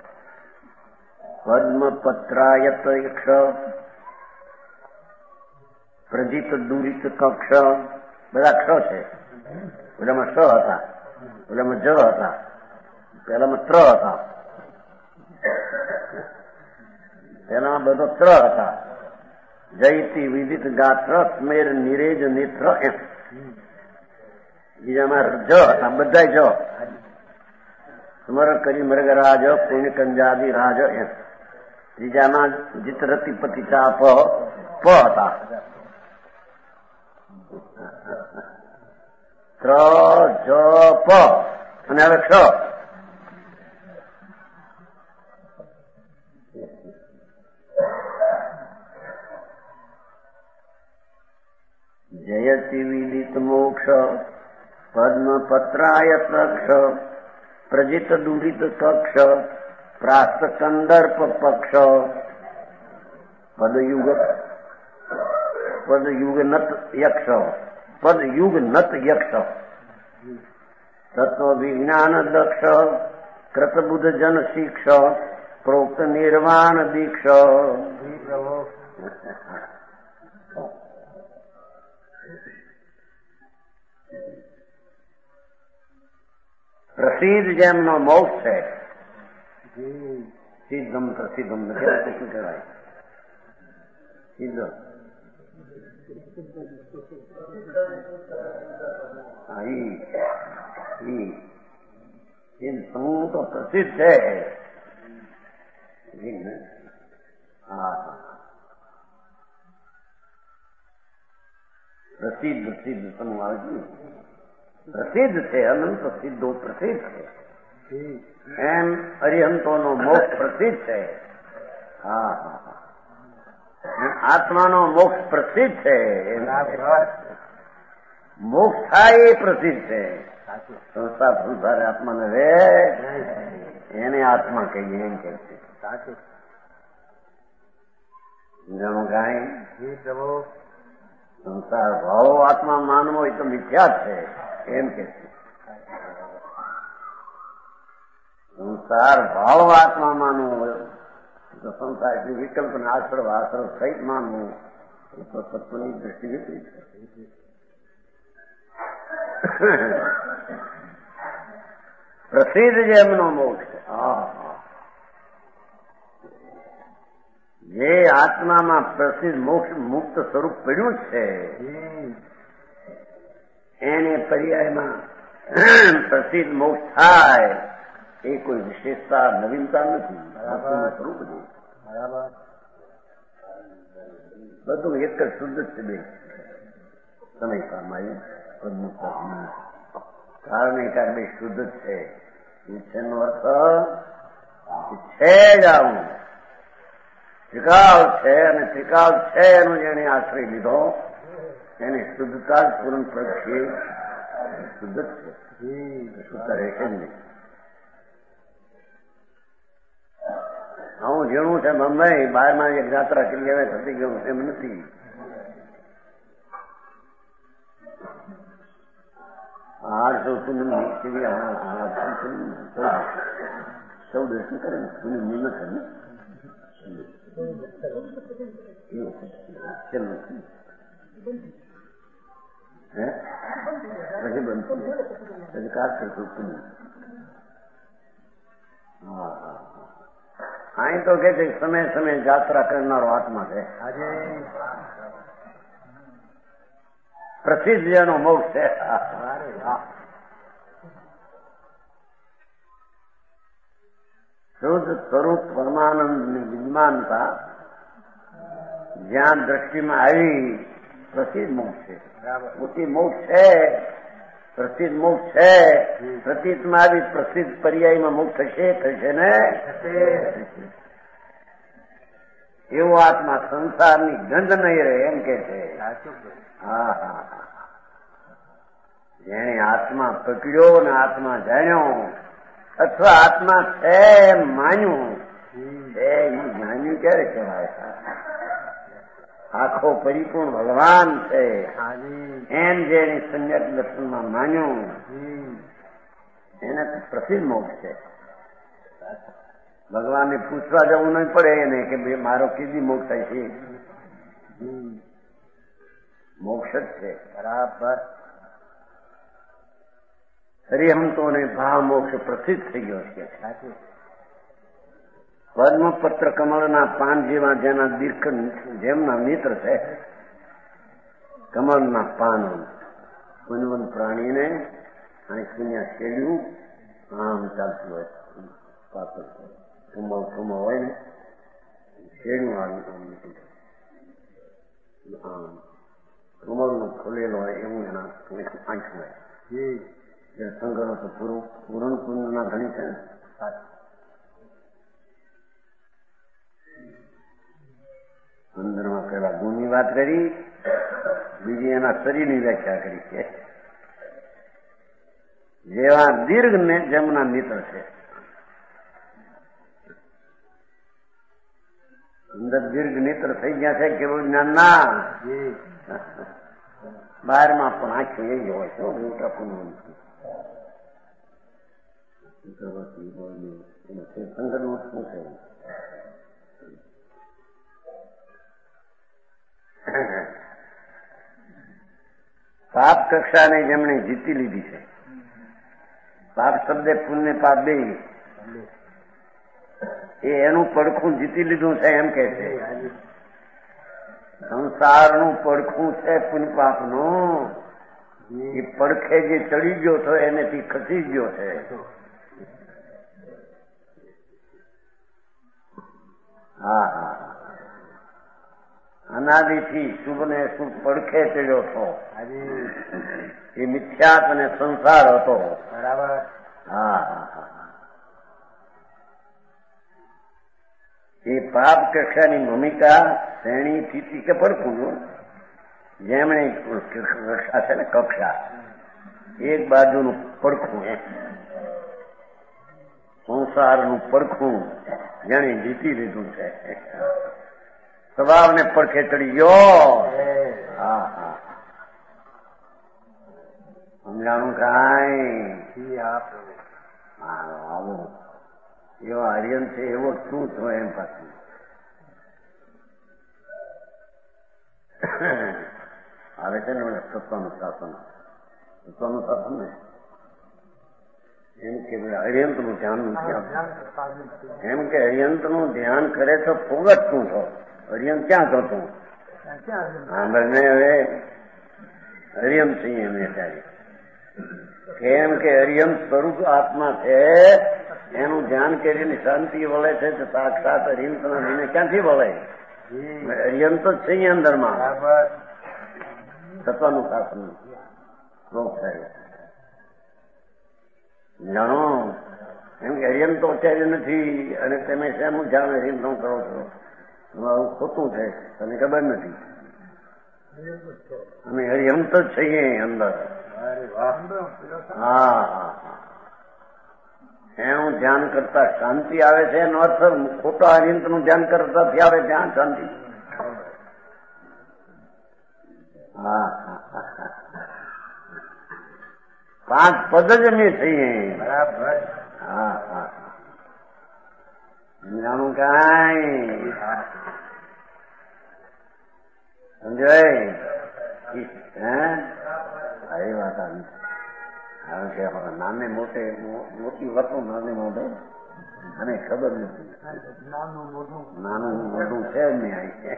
S3: પદ્મ પત્રાયત યક્ષ પ્રજિત દુરિત કક્ષ. બધા ક્ષ છે. પેલામાં સ હતા, પેલામાં જ હતા, પેલામાં ત્ર હતા, પેલામાં બધો ત્ર હતા. જયતિ વિદિત ગાત્ર સ્મેર નિરેજ નેત્ર એમ. બીજામાં જ હતા, બધા જ. સ્મર કરી મૃગરાજ પુણ્ય કંજાદી રાજ એમ. ત્રીજામાં જીતરતી પતિ ચાપ પ હતા. ત્ર જ પ અને હવે ક્ષ. જયતિ વિદિત મોક્ષ પદ્મ પત્રાય કક્ષ પ્રજિત દુરિત કક્ષ પ્રાસ્ત કંદર્પ પક્ષ પદયુગ પદયુગ નત યક્ષ પદયુગ નત યક્ષ તત્વ વિજ્ઞાન દક્ષ કૃતબુદ્ધ જન શિક્ષ પ્રોક્ત નિર્વાણ દીક્ષ. પ્રસિદ્ધ જેમનો મોક્ષ છે. સિદ્ધમ પ્રસિદ્ધમ નથી શું કહેવાય? સિદ્ધ સમૂહ તો પ્રસિદ્ધ છે. હા પ્રસિદ્ધ સિદ્ધ સમૂહ આવે છે. પ્રસિદ્ધ છે. અનંત સિદ્ધો પ્રસિદ્ધ છે. એમ અરિહંતોનો મોક્ષ પ્રસિદ્ધ છે. હા હા આત્માનો મોક્ષ પ્રસિદ્ધ છે. મોક્ષ થાય એ પ્રસિદ્ધ છે. સંસાર સંસારે આત્માને રે એને આત્મા કહીએ એમ કે છે. જાણો કાંઈ સંસાર ભાવો આત્મા માનવો એ તો મિથ્યા છે એમ કે છે. સંસાર ભાવ આત્મા માનવો તો સંસાર એટલે વિકલ્પ ને આશ્રવ આશ્રવ સહિત માનવું એ તો તત્વની દ્રષ્ટિ વિપરીત છે. પ્રસિદ્ધ જેમનો મોક્ષ જે આત્મામાં પ્રસિદ્ધ મોક્ષ મુક્ત સ્વરૂપ પડ્યું છે એને પર્યાયમાં પ્રસિદ્ધ મોક્ષ થાય એ કોઈ વિશેષતા નવીનતા નથી. સ્વરૂપ છે બધું એક જ શુદ્ધ જ છે. બે સમય પામાયું કારણ એકાદ બે શુદ્ધ જ છે. એનો અર્થ છે જ આવું ત્રિકાળ છે અને ત્રિકાળ છે એનો જેને આશ્રય લીધો એને શુદ્ધતા જ પૂર્ણ પડશે. શુદ્ધ જ છે. શુદ્ધતા રહેશે જ નહીં. હું જેવું છે બંબઈ બહારમાં એક યાત્રા કરી આવે થતી ગયું એમ નથી. આઠસો પૂનમ સૌ દર્શન કરે ને પૂનમ નિમત છે ને પછી બંધ પછી કાર્તિક પૂનમ. હા હા અહીં તો કે છે સમય સમય યાત્રા કરનારો આત્મા છે. પ્રસિદ્ધ જેનો મોક્ષ છે. શુદ્ધ સ્વરૂપ પરમાનંદની વિદ્યમાનતા જ્યાં દ્રષ્ટિમાં આવી પ્રસિદ્ધ મોક્ષ છે. મોટી મોક્ષ છે, પ્રસિદ્ધ મોક્ષ છે. પ્રસિદ્ધમાં આવી પ્રસિદ્ધ પર્યાયમાં મોક્ષ થશે થશે ને એવો આત્મા સંસારની ગંધ નહીં રહે એમ કે છે. હા હા જેને આત્મા પકડ્યો ને આત્મા જાણ્યો અથવા આત્મા છે એમ માન્યું એ જાણ્યું ક્યારે કહેવાય? આખો પરિપૂર્ણ ભગવાન છે એમ જેની સમ્યક દર્શનમાં માન્યું એને પ્રસિદ્ધ મોક્ષ છે. ભગવાનને પૂછવા જવું નહીં પડે એને કે ભાઈ મારો કીધી મોક્ષ થાય છે. મોક્ષ જ છે બરાબર. હરિહંતોને ભાવ મોક્ષ પ્રસિદ્ધ થઈ ગયો છે. પદ્મપત્ર કમળના પાન જેવા જેના દીર્ઘ જેમના મિત્ર છે કમળના પાન વનવન પ્રાણીને અહીં પુણ્યા શેલ્યું આમ ચાલતું હોય પાત્ર કમળ કમળ હોય ને શેડ્યું આવ્યું આમ કમળનું ખોલેલો હોય એવું એના આંખ હોય. સંગરો તો પૂરું પૂરણ પૂર્ણના ઘણી છે ને. અંદરમાં પેલા ગુણની વાત કરી, બીજી એના શરીરની વ્યાખ્યા કરી છે. જેવા દીર્ઘ ને જમના મિત્ર છે. અંદર દીર્ઘ નેત્ર થઈ ગયા છે કેવું જ્ઞાન ના બહારમાં પણ આંખો એવી હોય છે. મોટા પૂર્ણ સંગઠન શું છે? પાપ કક્ષાને જેમણે જીતી લીધી છે. પાપ શબ્દે પુણ્ય પાપ બે એ એનું પડખું જીતી લીધું છે એમ કે છે. સંસારનું પડખું છે પુણ્ય પાપનું. એ પડખે જે ચડી ગયો હતો એનેથી ખસી ગયો છે. હા હા અનાદિથી શુભ ને શુભ પડખે ચડ્યો હતો. એ મિથ્યાત અને સંસાર હતો. બરાબર. હા હા હા એ પાપ કક્ષાની ભૂમિકા શ્રેણી સ્થિતિ કે પડખું જેમણે કક્ષા છે ને કક્ષા એક બાજુનું પડખું સંસારનું પડખું જેને જીતી લીધું છે. સ્વભાવને પડખે ચડી ગયો. હા હા સમજાણું કાંઈ આવું એવો આર્યન છે એવો શું છો એમ પાછું આવે છે ને સત્તાનું શાસન. સત્તાનું શાસન ને એમ કે હરિયંત નું ધ્યાન નથી આપતું. એમ કે હરિયંત નું ધ્યાન કરે તો ફોગટ શું છો? હરિયંત ક્યાં થતું? સાંભળને હવે હરિયંત છીએ એમ ત્યારે કેમ કે હરિયંત સ્વરૂપ આત્મા છે એનું ધ્યાન કરીને શાંતિ વળે છે તો સાક્ષાત હરિયંત ના લઈને ક્યાંથી વળે? હરિયંત જ છે અંદરમાં. સત્તાનું શાસન રોગ થાય જાણો એમ કે હરિયંત તો અત્યારે નથી અને તમે શેનું ધ્યાન હરિયંત નું કરો છો? આવું ખોટું છે તને ખબર નથી. અમે હરિયંત જ છીએ અંદર. હા હા એનું ધ્યાન કરતા શાંતિ આવે છે એનો અર્થ ખોટા હરિયંત નું ધ્યાન કરતાથી આવે ત્યાં શાંતિ. હા પાંચ પદ જ અમે છીએ. બરાબર. હા હા જાણું કાંઈ સમજાય? હે એ વાત આવી કે નાને મોટે મોટી વાતો નાને મોઢે અને ખબર નથી. નાનું મોટું છે જ નહીં આવી.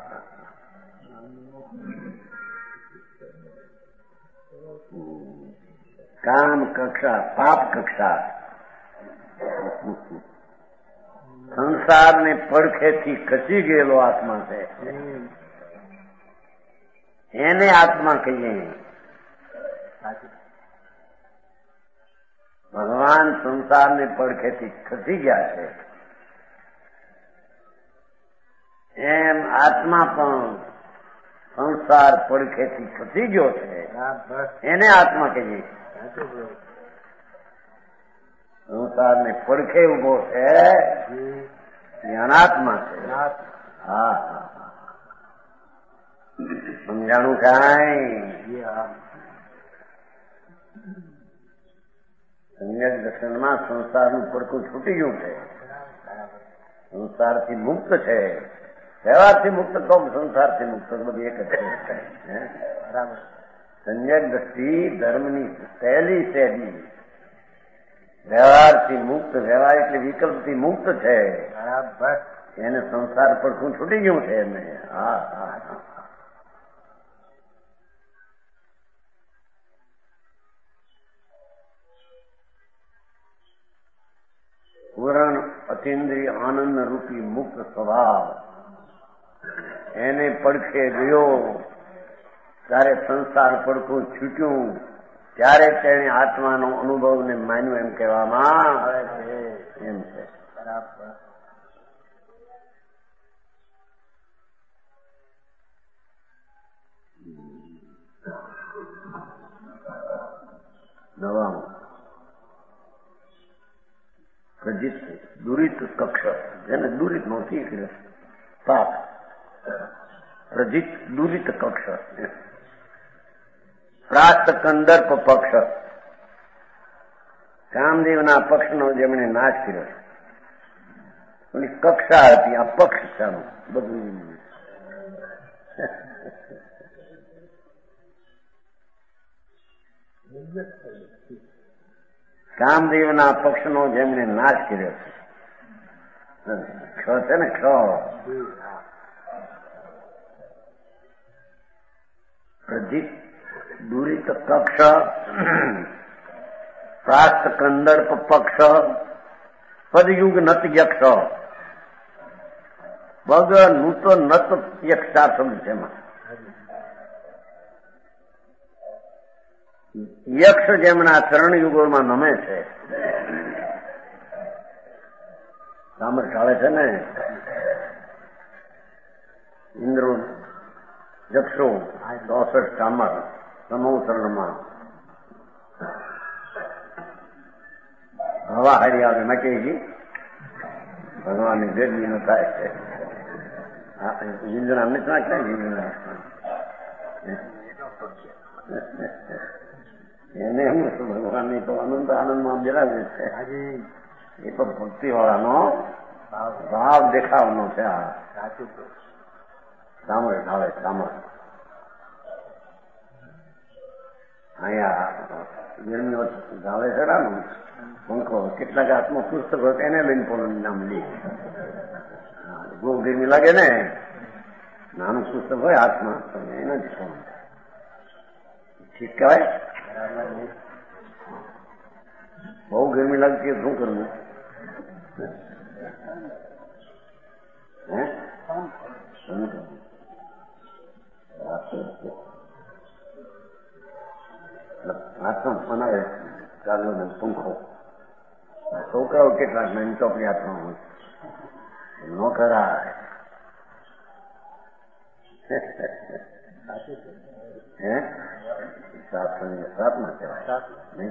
S3: કામ કક્ષા પાપ કક્ષા સંસારને પડખેથી ખસી ગયેલો આત્મા છે. એને આત્મા કહીએ. ભગવાન સંસારને પડખેથી ખસી ગયા છે એમ આત્મા પણ સંસાર પડખેથી ખસી ગયો છે એને આત્મા કહીએ. સંસારને પડખે ઉભો છે એ અનાત્મા છે. હા સમજાણું કાંઈ? સમ્યક દર્શનમાં સંસારનું પડખું છૂટી ગયું છે. સંસારથી મુક્ત છે. વ્યવહારથી મુક્ત કહો, સંસારથી મુક્ત બધું એક જ છે. સમ્યક દ્રષ્ટિ ધર્મની સહેલી સહેલી વ્યવહારથી મુક્ત. વ્યવહાર એટલે વિકલ્પથી મુક્ત છે. એને સંસાર પડખું છૂટી ગયું છે એમને. હા હા હા પૂરણ અતિન્દ્રિય આનંદ રૂપી મુક્ત સ્વભાવ એને પડખે ગયો ત્યારે સંસાર પડખું છૂટ્યું ત્યારે તેને આત્માનો અનુભવને માન્યું એમ કહેવામાં આવે છે. એમ છે. નવામું પ્રજિત દુરિત કક્ષ જેને દુરિત નહોતી એટલે પાપ પ્રજિત દુરિત કક્ષ પ્રાસ્ત કંદર્પ પક્ષ કામદેવના પક્ષનો જેમણે નાશ કર્યો. એની કક્ષા હતી. આ પક્ષ છે બધું. કામદેવના પક્ષનો જેમણે નાશ કર્યો છે. ક્ષ છે ને ક્ષ પ્રજિત દુરિત કક્ષ પ્રાસ્ત કંદર્પ પક્ષ પદયુગ નત યક્ષ બગ નૂત નત યક્ષા શબ્દ છે એમાં. યક્ષ જેમના ચરણ યુગોમાં નમે છે. સામર ચાલે છે ને ઇન્દ્રો યક્ષો ચોસઠ સામર સમોસરણમાં હવા હારી આવે મચેજી ભગવાનની ગરમી નો થાય છે. હિંદણા નથી નાખતા હિંદણા એને એમ ભગવાનની તો અનંત આનંદમાં બિરાજે છે. એ તો ભક્તિ વાળાનો ભાવ દેખાવાનો છે. આ સાંભળે ચાલે સાંભળ અહીંયા ગરમીઓ ચાલે છે રાનું પંખો. કેટલાક હાથમાં પુસ્તક હોય એને લઈને પોતાનું નામ લે. બહુ ગરમી લાગે ને નાનું પુસ્તક હોય હાથમાં એના જ ફોન ઠીક કહેવાય. બહુ ગરમી લાગતી શું કરવું? હે શું કરવું? હાથમાં બનાવે ચાલો ને પંખો. છોકરાઓ કેટલાક નાની ચોપડી હાથમાં હોય ન કરાય. હે પ્રાર્થના કહેવાય નહીં?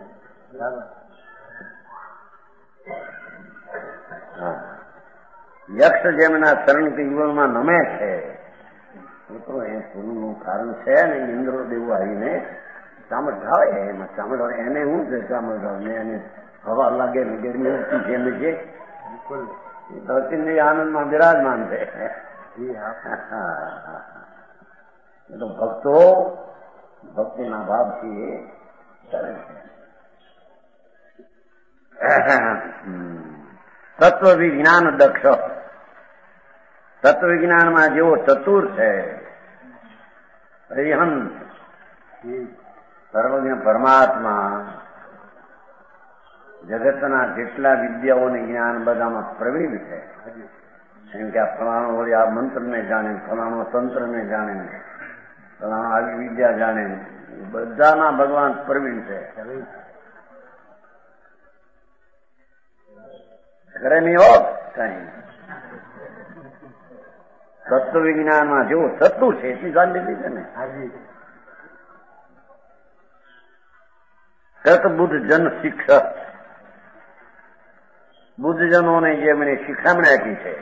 S3: હા યક્ષ જેમના ચરણ યુગલમાં નમે છે તો એ પૂરું કારણ છે ને. ઇન્દ્રો દેવું આવીને ચામડ ઢાવે એમાં ચામડ એને શું છે ચામડ ઢાવે એને હવા લાગે ને ગરમી ઉઠતી છે એમ છે. ધરતી આનંદમાં બિરાજમાન છે. એ તો ભક્તો ભક્તિના ભાવથી કરે છે. તત્વ વિજ્ઞાન દક્ષ તત્વ વિજ્ઞાનમાં જેવો ચતુર છે અરિહંત સર્વજ્ઞ પરમાત્મા જગતના જેટલા વિદ્યાઓને જ્ઞાન બધામાં પ્રવીણ છે. કેમ કે આ ફલાણો વળી આ મંત્રને જાણે, ફલાણો તંત્રને જાણે, આવી વિદ્યા જાણે બધાના ભગવાન પ્રવીણ છે. કરે નહીં હો કઈ તત્વ વિજ્ઞાનમાં જેવું થતું છે એટલી જાણી લીધી છે ને. તત બુદ્ધ જન શિક્ષક બુદ્ધજનોને જે મને શિખામણ આપી છે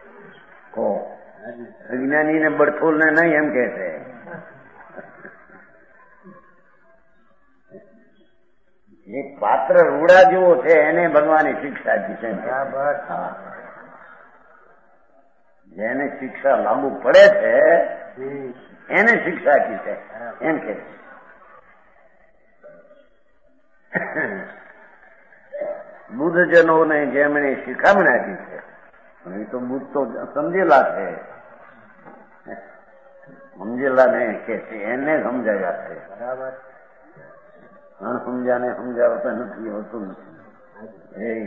S3: વિજ્ઞાનીને બળથોલને નહીં એમ કે છે. એક પાત્ર રૂડા જેવો છે એને ભગવાને શિક્ષા આપી છે. જેને શિક્ષા લાગુ પડે છે એને શિક્ષા આપી છે એમ કે છે. બુદ્ધજનોને જેમણે શિખામણ આપી છે એ તો બુદ્ધ તો સમજેલા છે. સમજેલા ને કે છે એને સમજાયા છે. બરાબર અણસમજાને સમજાવતા નથી હોતું નથી.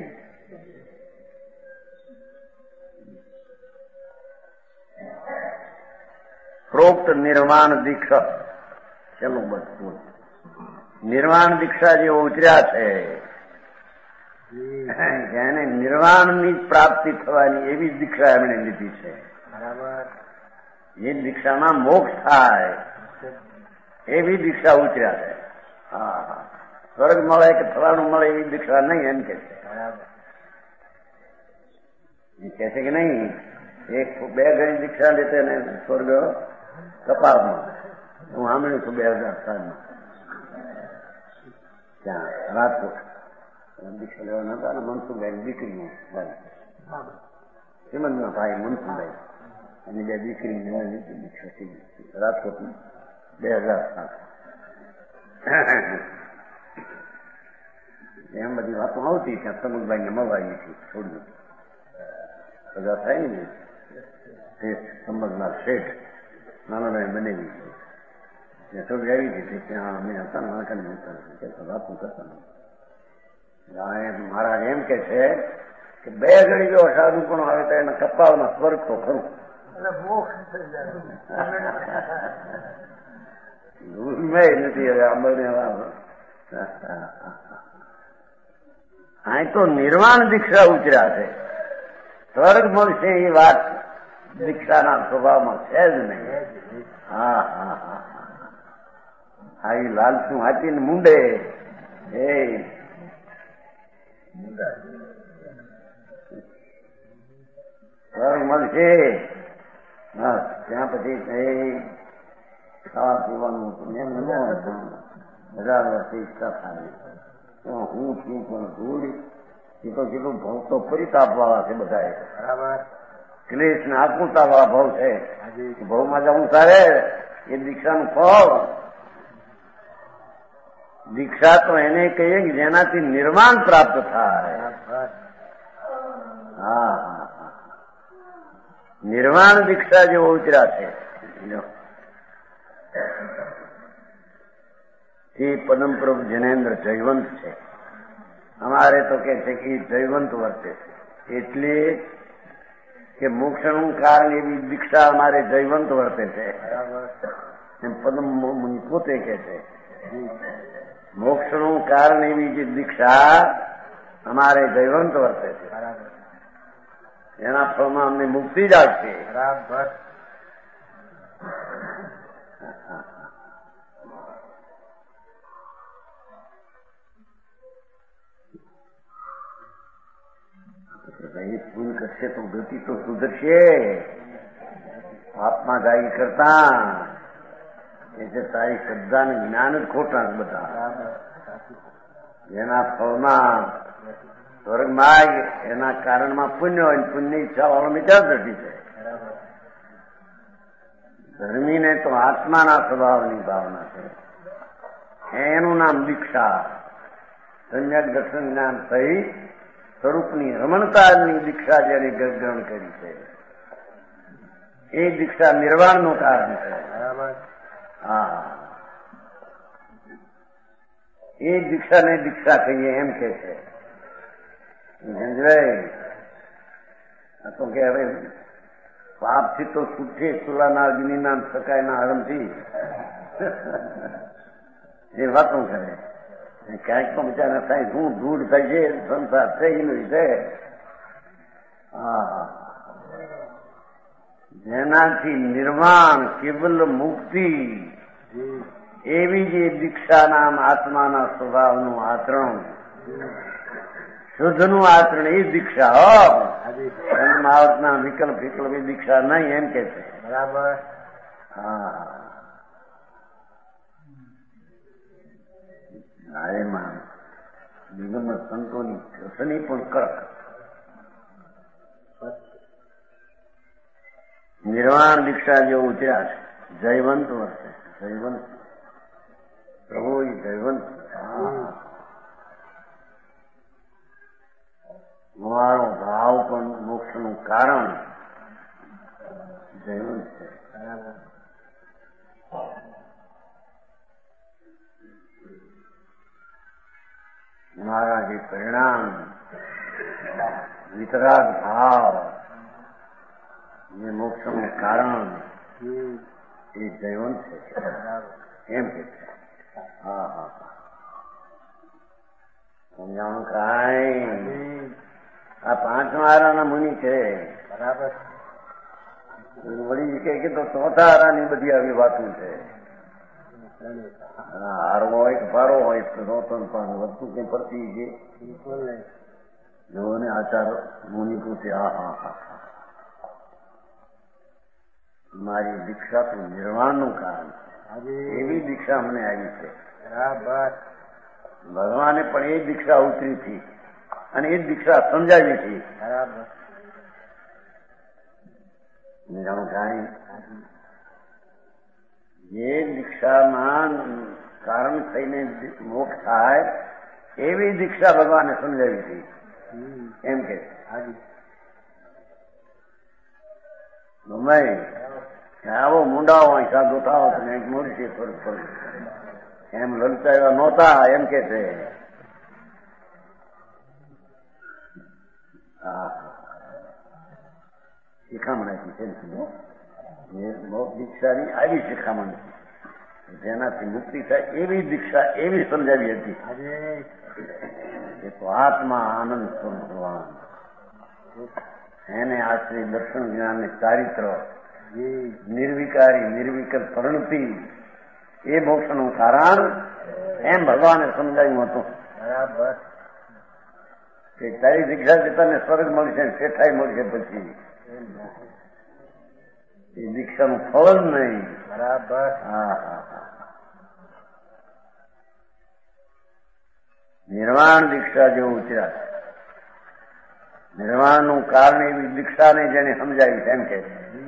S3: પ્રોક્ત નિર્વાણ દીક્ષા ચલો બધું નિર્વાણ દીક્ષા જે ઉતર્યા છે એને નિર્વાણની પ્રાપ્તિ થવાની એવી દીક્ષા એમણે લીધી છે. બરાબર એ દીક્ષામાં મોક્ષ થાય એવી દીક્ષા ઉતર્યા છે. હા હા સ્વર્ગ મળે કે ફલાણું મળે એવી દીક્ષા નહીં એમ કે છે. બરાબર એ કે છે કે નહીં એક બે ઘણી દીક્ષા લેતે ને સ્વર્ગ કપાળમાં હું સાંભળ્યું છું બે હજાર સાલમાં ત્યાં રાજકોટ દીક્ષા લેવાના હતા ને મનસુખભાઈ દીકરી શ્રીમંતના ભાઈ મનસુખભાઈ અને બે દીકરી લેવાની દીક્ષા રાજકોટમાં બે હજાર સાત એમ બધી વાતો આવતી ત્યાં સમુખભાઈ ને મળવાની હતી. થોડું બધા થાય ને તે સમજનાર શેઠ નાનાભાઈ બનેલી છે થોડી આવી હતી ત્યાં અમે હતા ને વાતો કરતા મહારાજ એમ કે છે કે બે ઘડી જો સાધુ પણ આવે તો એના કપાળના સ્વર્ગ તો ખરું નથી. હવે આંબળને અહીં તો નિર્વાણ દીક્ષા ઉતર્યા છે. સ્વર્ગ મળશે એ વાત દીક્ષાના સ્વભાવમાં છે જ નહીં. હા હા હા હા એ લાલચું હાથીને મુંડે એ સ્વર્ગ મળશે હા ત્યાં પછી ખાવા પીવાનું હજાર વર્ષે ઈચ્છા થાય હું છું પણ ધૂળ એ તો કેટલું ભાવ તો પરિતાપ વાળા છે બધા. બરાબર ક્લેશ ને આકુરતા વાળા ભાવ છે. ભાવમાં જવું તારે એ દીક્ષાનું ફળ. દીક્ષા તો એને કહીએ કે જેનાથી નિર્વાણ પ્રાપ્ત થાય. હા હા હા નિર્વાણ દીક્ષા જેવો ઉતર્યા છે એ પદમ પ્રભુ જનેન્દ્ર જયવંત છે. અમારે તો કે છે કે જયવંત વર્તે છે એટલે કે મોક્ષનું કારણ એવી દીક્ષા અમારે જયવંત વર્તે છે. એમ પદમ મુનિ પોતે કે છે મોક્ષનું કારણ એવી જે દીક્ષા અમારે જયવંત વર્તે છે. એના ફળમાં અમને મુક્તિ જ આવશે. બરાબર ભૂલ કરશે તો ગતિ તો સુધરશે. પાપમાં ગાય કરતા એટલે તારી શ્રદ્ધાને જ્ઞાન જ ખોટા બધા. જેના ફળમાં સ્વર્ગ માર્ગ એના કારણમાં પુણ્ય હોય પુણ્ય ઈચ્છા વાળો વિચાર થતી છે. ધર્મીને તો આત્માના સ્વભાવની ભાવના છે. એનું નામ દીક્ષા. સમ્યક દર્શન જ્ઞાન સહિત સ્વરૂપની રમણતાની દીક્ષા જેને ગ્રહણ કરી છે એ દીક્ષા નિર્વાણનું કારણ છે. હા એ દીક્ષાને દીક્ષા કહીએ એમ કે છે. સમજાય આ તો કે હવે પાપથી તો છૂટે ચૂલાના અગ્નિના સકાયના હરમથી એ વાતો કરે ક્યાંક તો બિચારા થાય શું ધૂળ થાય છે સંસાર થઈ ગયું છે. હા, જેનાથી નિર્વાણ કેવલ મુક્તિ એવી જે દીક્ષાના આત્માના સ્વભાવનું આચરણ, શુદ્ધનું આચરણ એ દીક્ષા હો. મહાવતના વિકલ્પ વિકલ્પ એ દીક્ષા નહીં એમ કે છે.
S1: બરાબર.
S3: હા, એમાં દિગંબર સંતોની કથની પણ કડક. નિર્વાણ દીક્ષા જેવો ઉતર્યા છે. જયવંત વર્ષે જયવંત પ્રભુ જયવંત. મારો ભાવ પણ મોક્ષનું કારણ જયવંત છે. મારા જે પરિણામ વિતરાગ ભાવ જે મોક્ષનું કારણ એ જયવંત છે એમ કે છે. હા હા, સમજાણું કાંઈ. આ પાંચ વારાના મુનિ છે.
S1: બરાબર.
S3: વળી કે તો ચોથા હારાની બધી આવી વાતો છે. હારો હોય કે ભારો હોય તો રોતન પણ વસ્તુ કઈ પડતી છે જો ને આચાર મુનિ પૂછે. હા હા હા, મારી દીક્ષા તો નિર્વાણનું કારણ છે. એવી દીક્ષા મને આવી છે.
S1: બરાબર.
S3: ભગવાને પણ એ દીક્ષા ઉતરી હતી અને એ દીક્ષા સમજાવી હતી.
S1: બરાબર.
S3: જાણું કાંઈ જે દીક્ષામાં કારણ થઈને મોક્ષ થાય એવી દીક્ષા ભગવાને સમજાવી હતી એમ કે. ગમે આવો મુંડાઓ હોય સાધુ થાવ તમે મળશે ફરક ફરક એમ લલતા એવા નહોતા એમ કે છે. હા, શિખામણ આપી છે દીક્ષાની આવી શિખામણ જેનાથી મુક્તિ થાય એવી દીક્ષા એવી સમજાવી હતી. એ તો આત્મા આનંદ સ્વરૂપ ભગવાન એને આશ્રય દર્શન જ્ઞાન ચારિત્ર નિર્વિકારી નિર્વિકલ્પ પરિણતિ એ મોક્ષનું કારણ એમ ભગવાને સમજાવ્યું હતું.
S1: બરાબર.
S3: કે તારી દીક્ષાથી તને સ્વર્ગ મળશે શેઠાઈ મળશે પછી એ દીક્ષાનું ફળ જ નહીં.
S1: બરાબર.
S3: હા હા હા, નિર્વાણ દીક્ષા જેવું ઉતર્યા છે. નિર્વાણનું કારણ એવી દીક્ષાને જેને સમજાવી એમ કે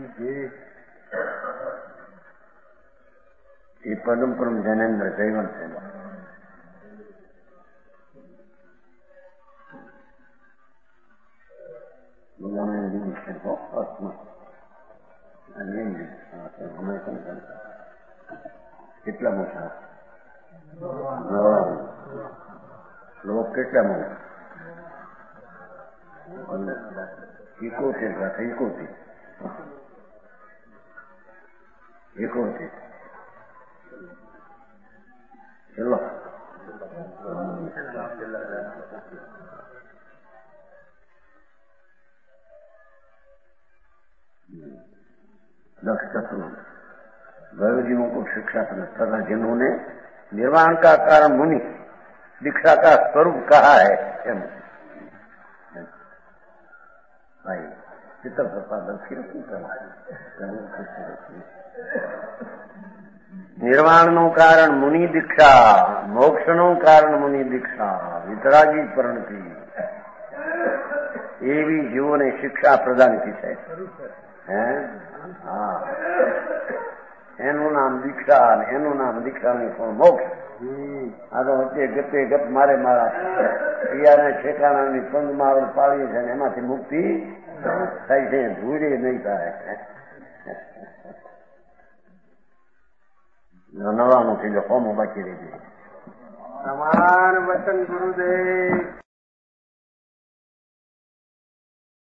S3: એ પદમ પરમ જનેન્દ્ર જયવંત છે. કેટલા મોટા લોક કેટલા મોટા એકોતેર સાથે એકોતેર એકોતેર ચલો दस तत्व भैरवजीवों को शिक्षा तथा जिन्होंने निर्वाण का कारण मुनि दीक्षा का स्वरूप कहा है भाई चित्र प्रसाद निर्वाण નું કારણ મુનિ દીક્ષા, મોક્ષ નું કારણ મુનિ દીક્ષા, વિતરાગી પરિણતિ એવી જીવોને શિક્ષા પ્રદાન કી છે. હે હા, એનું નામ દીક્ષા, એનું નામ દીક્ષા નહીં પણ મોક્ષ. આ તો વચ્ચે ગપે ગપ મારે મારા પિયાને ઠેકાણાની પંગ માવડ પાડી છે ને એમાંથી મુક્તિ થાય છે, ભૂલે નહીં થાય. નવાનું થઈ ગયો હોમો બાકી રહી ગઈ.
S1: સમાન વચન ગુરુદેવ.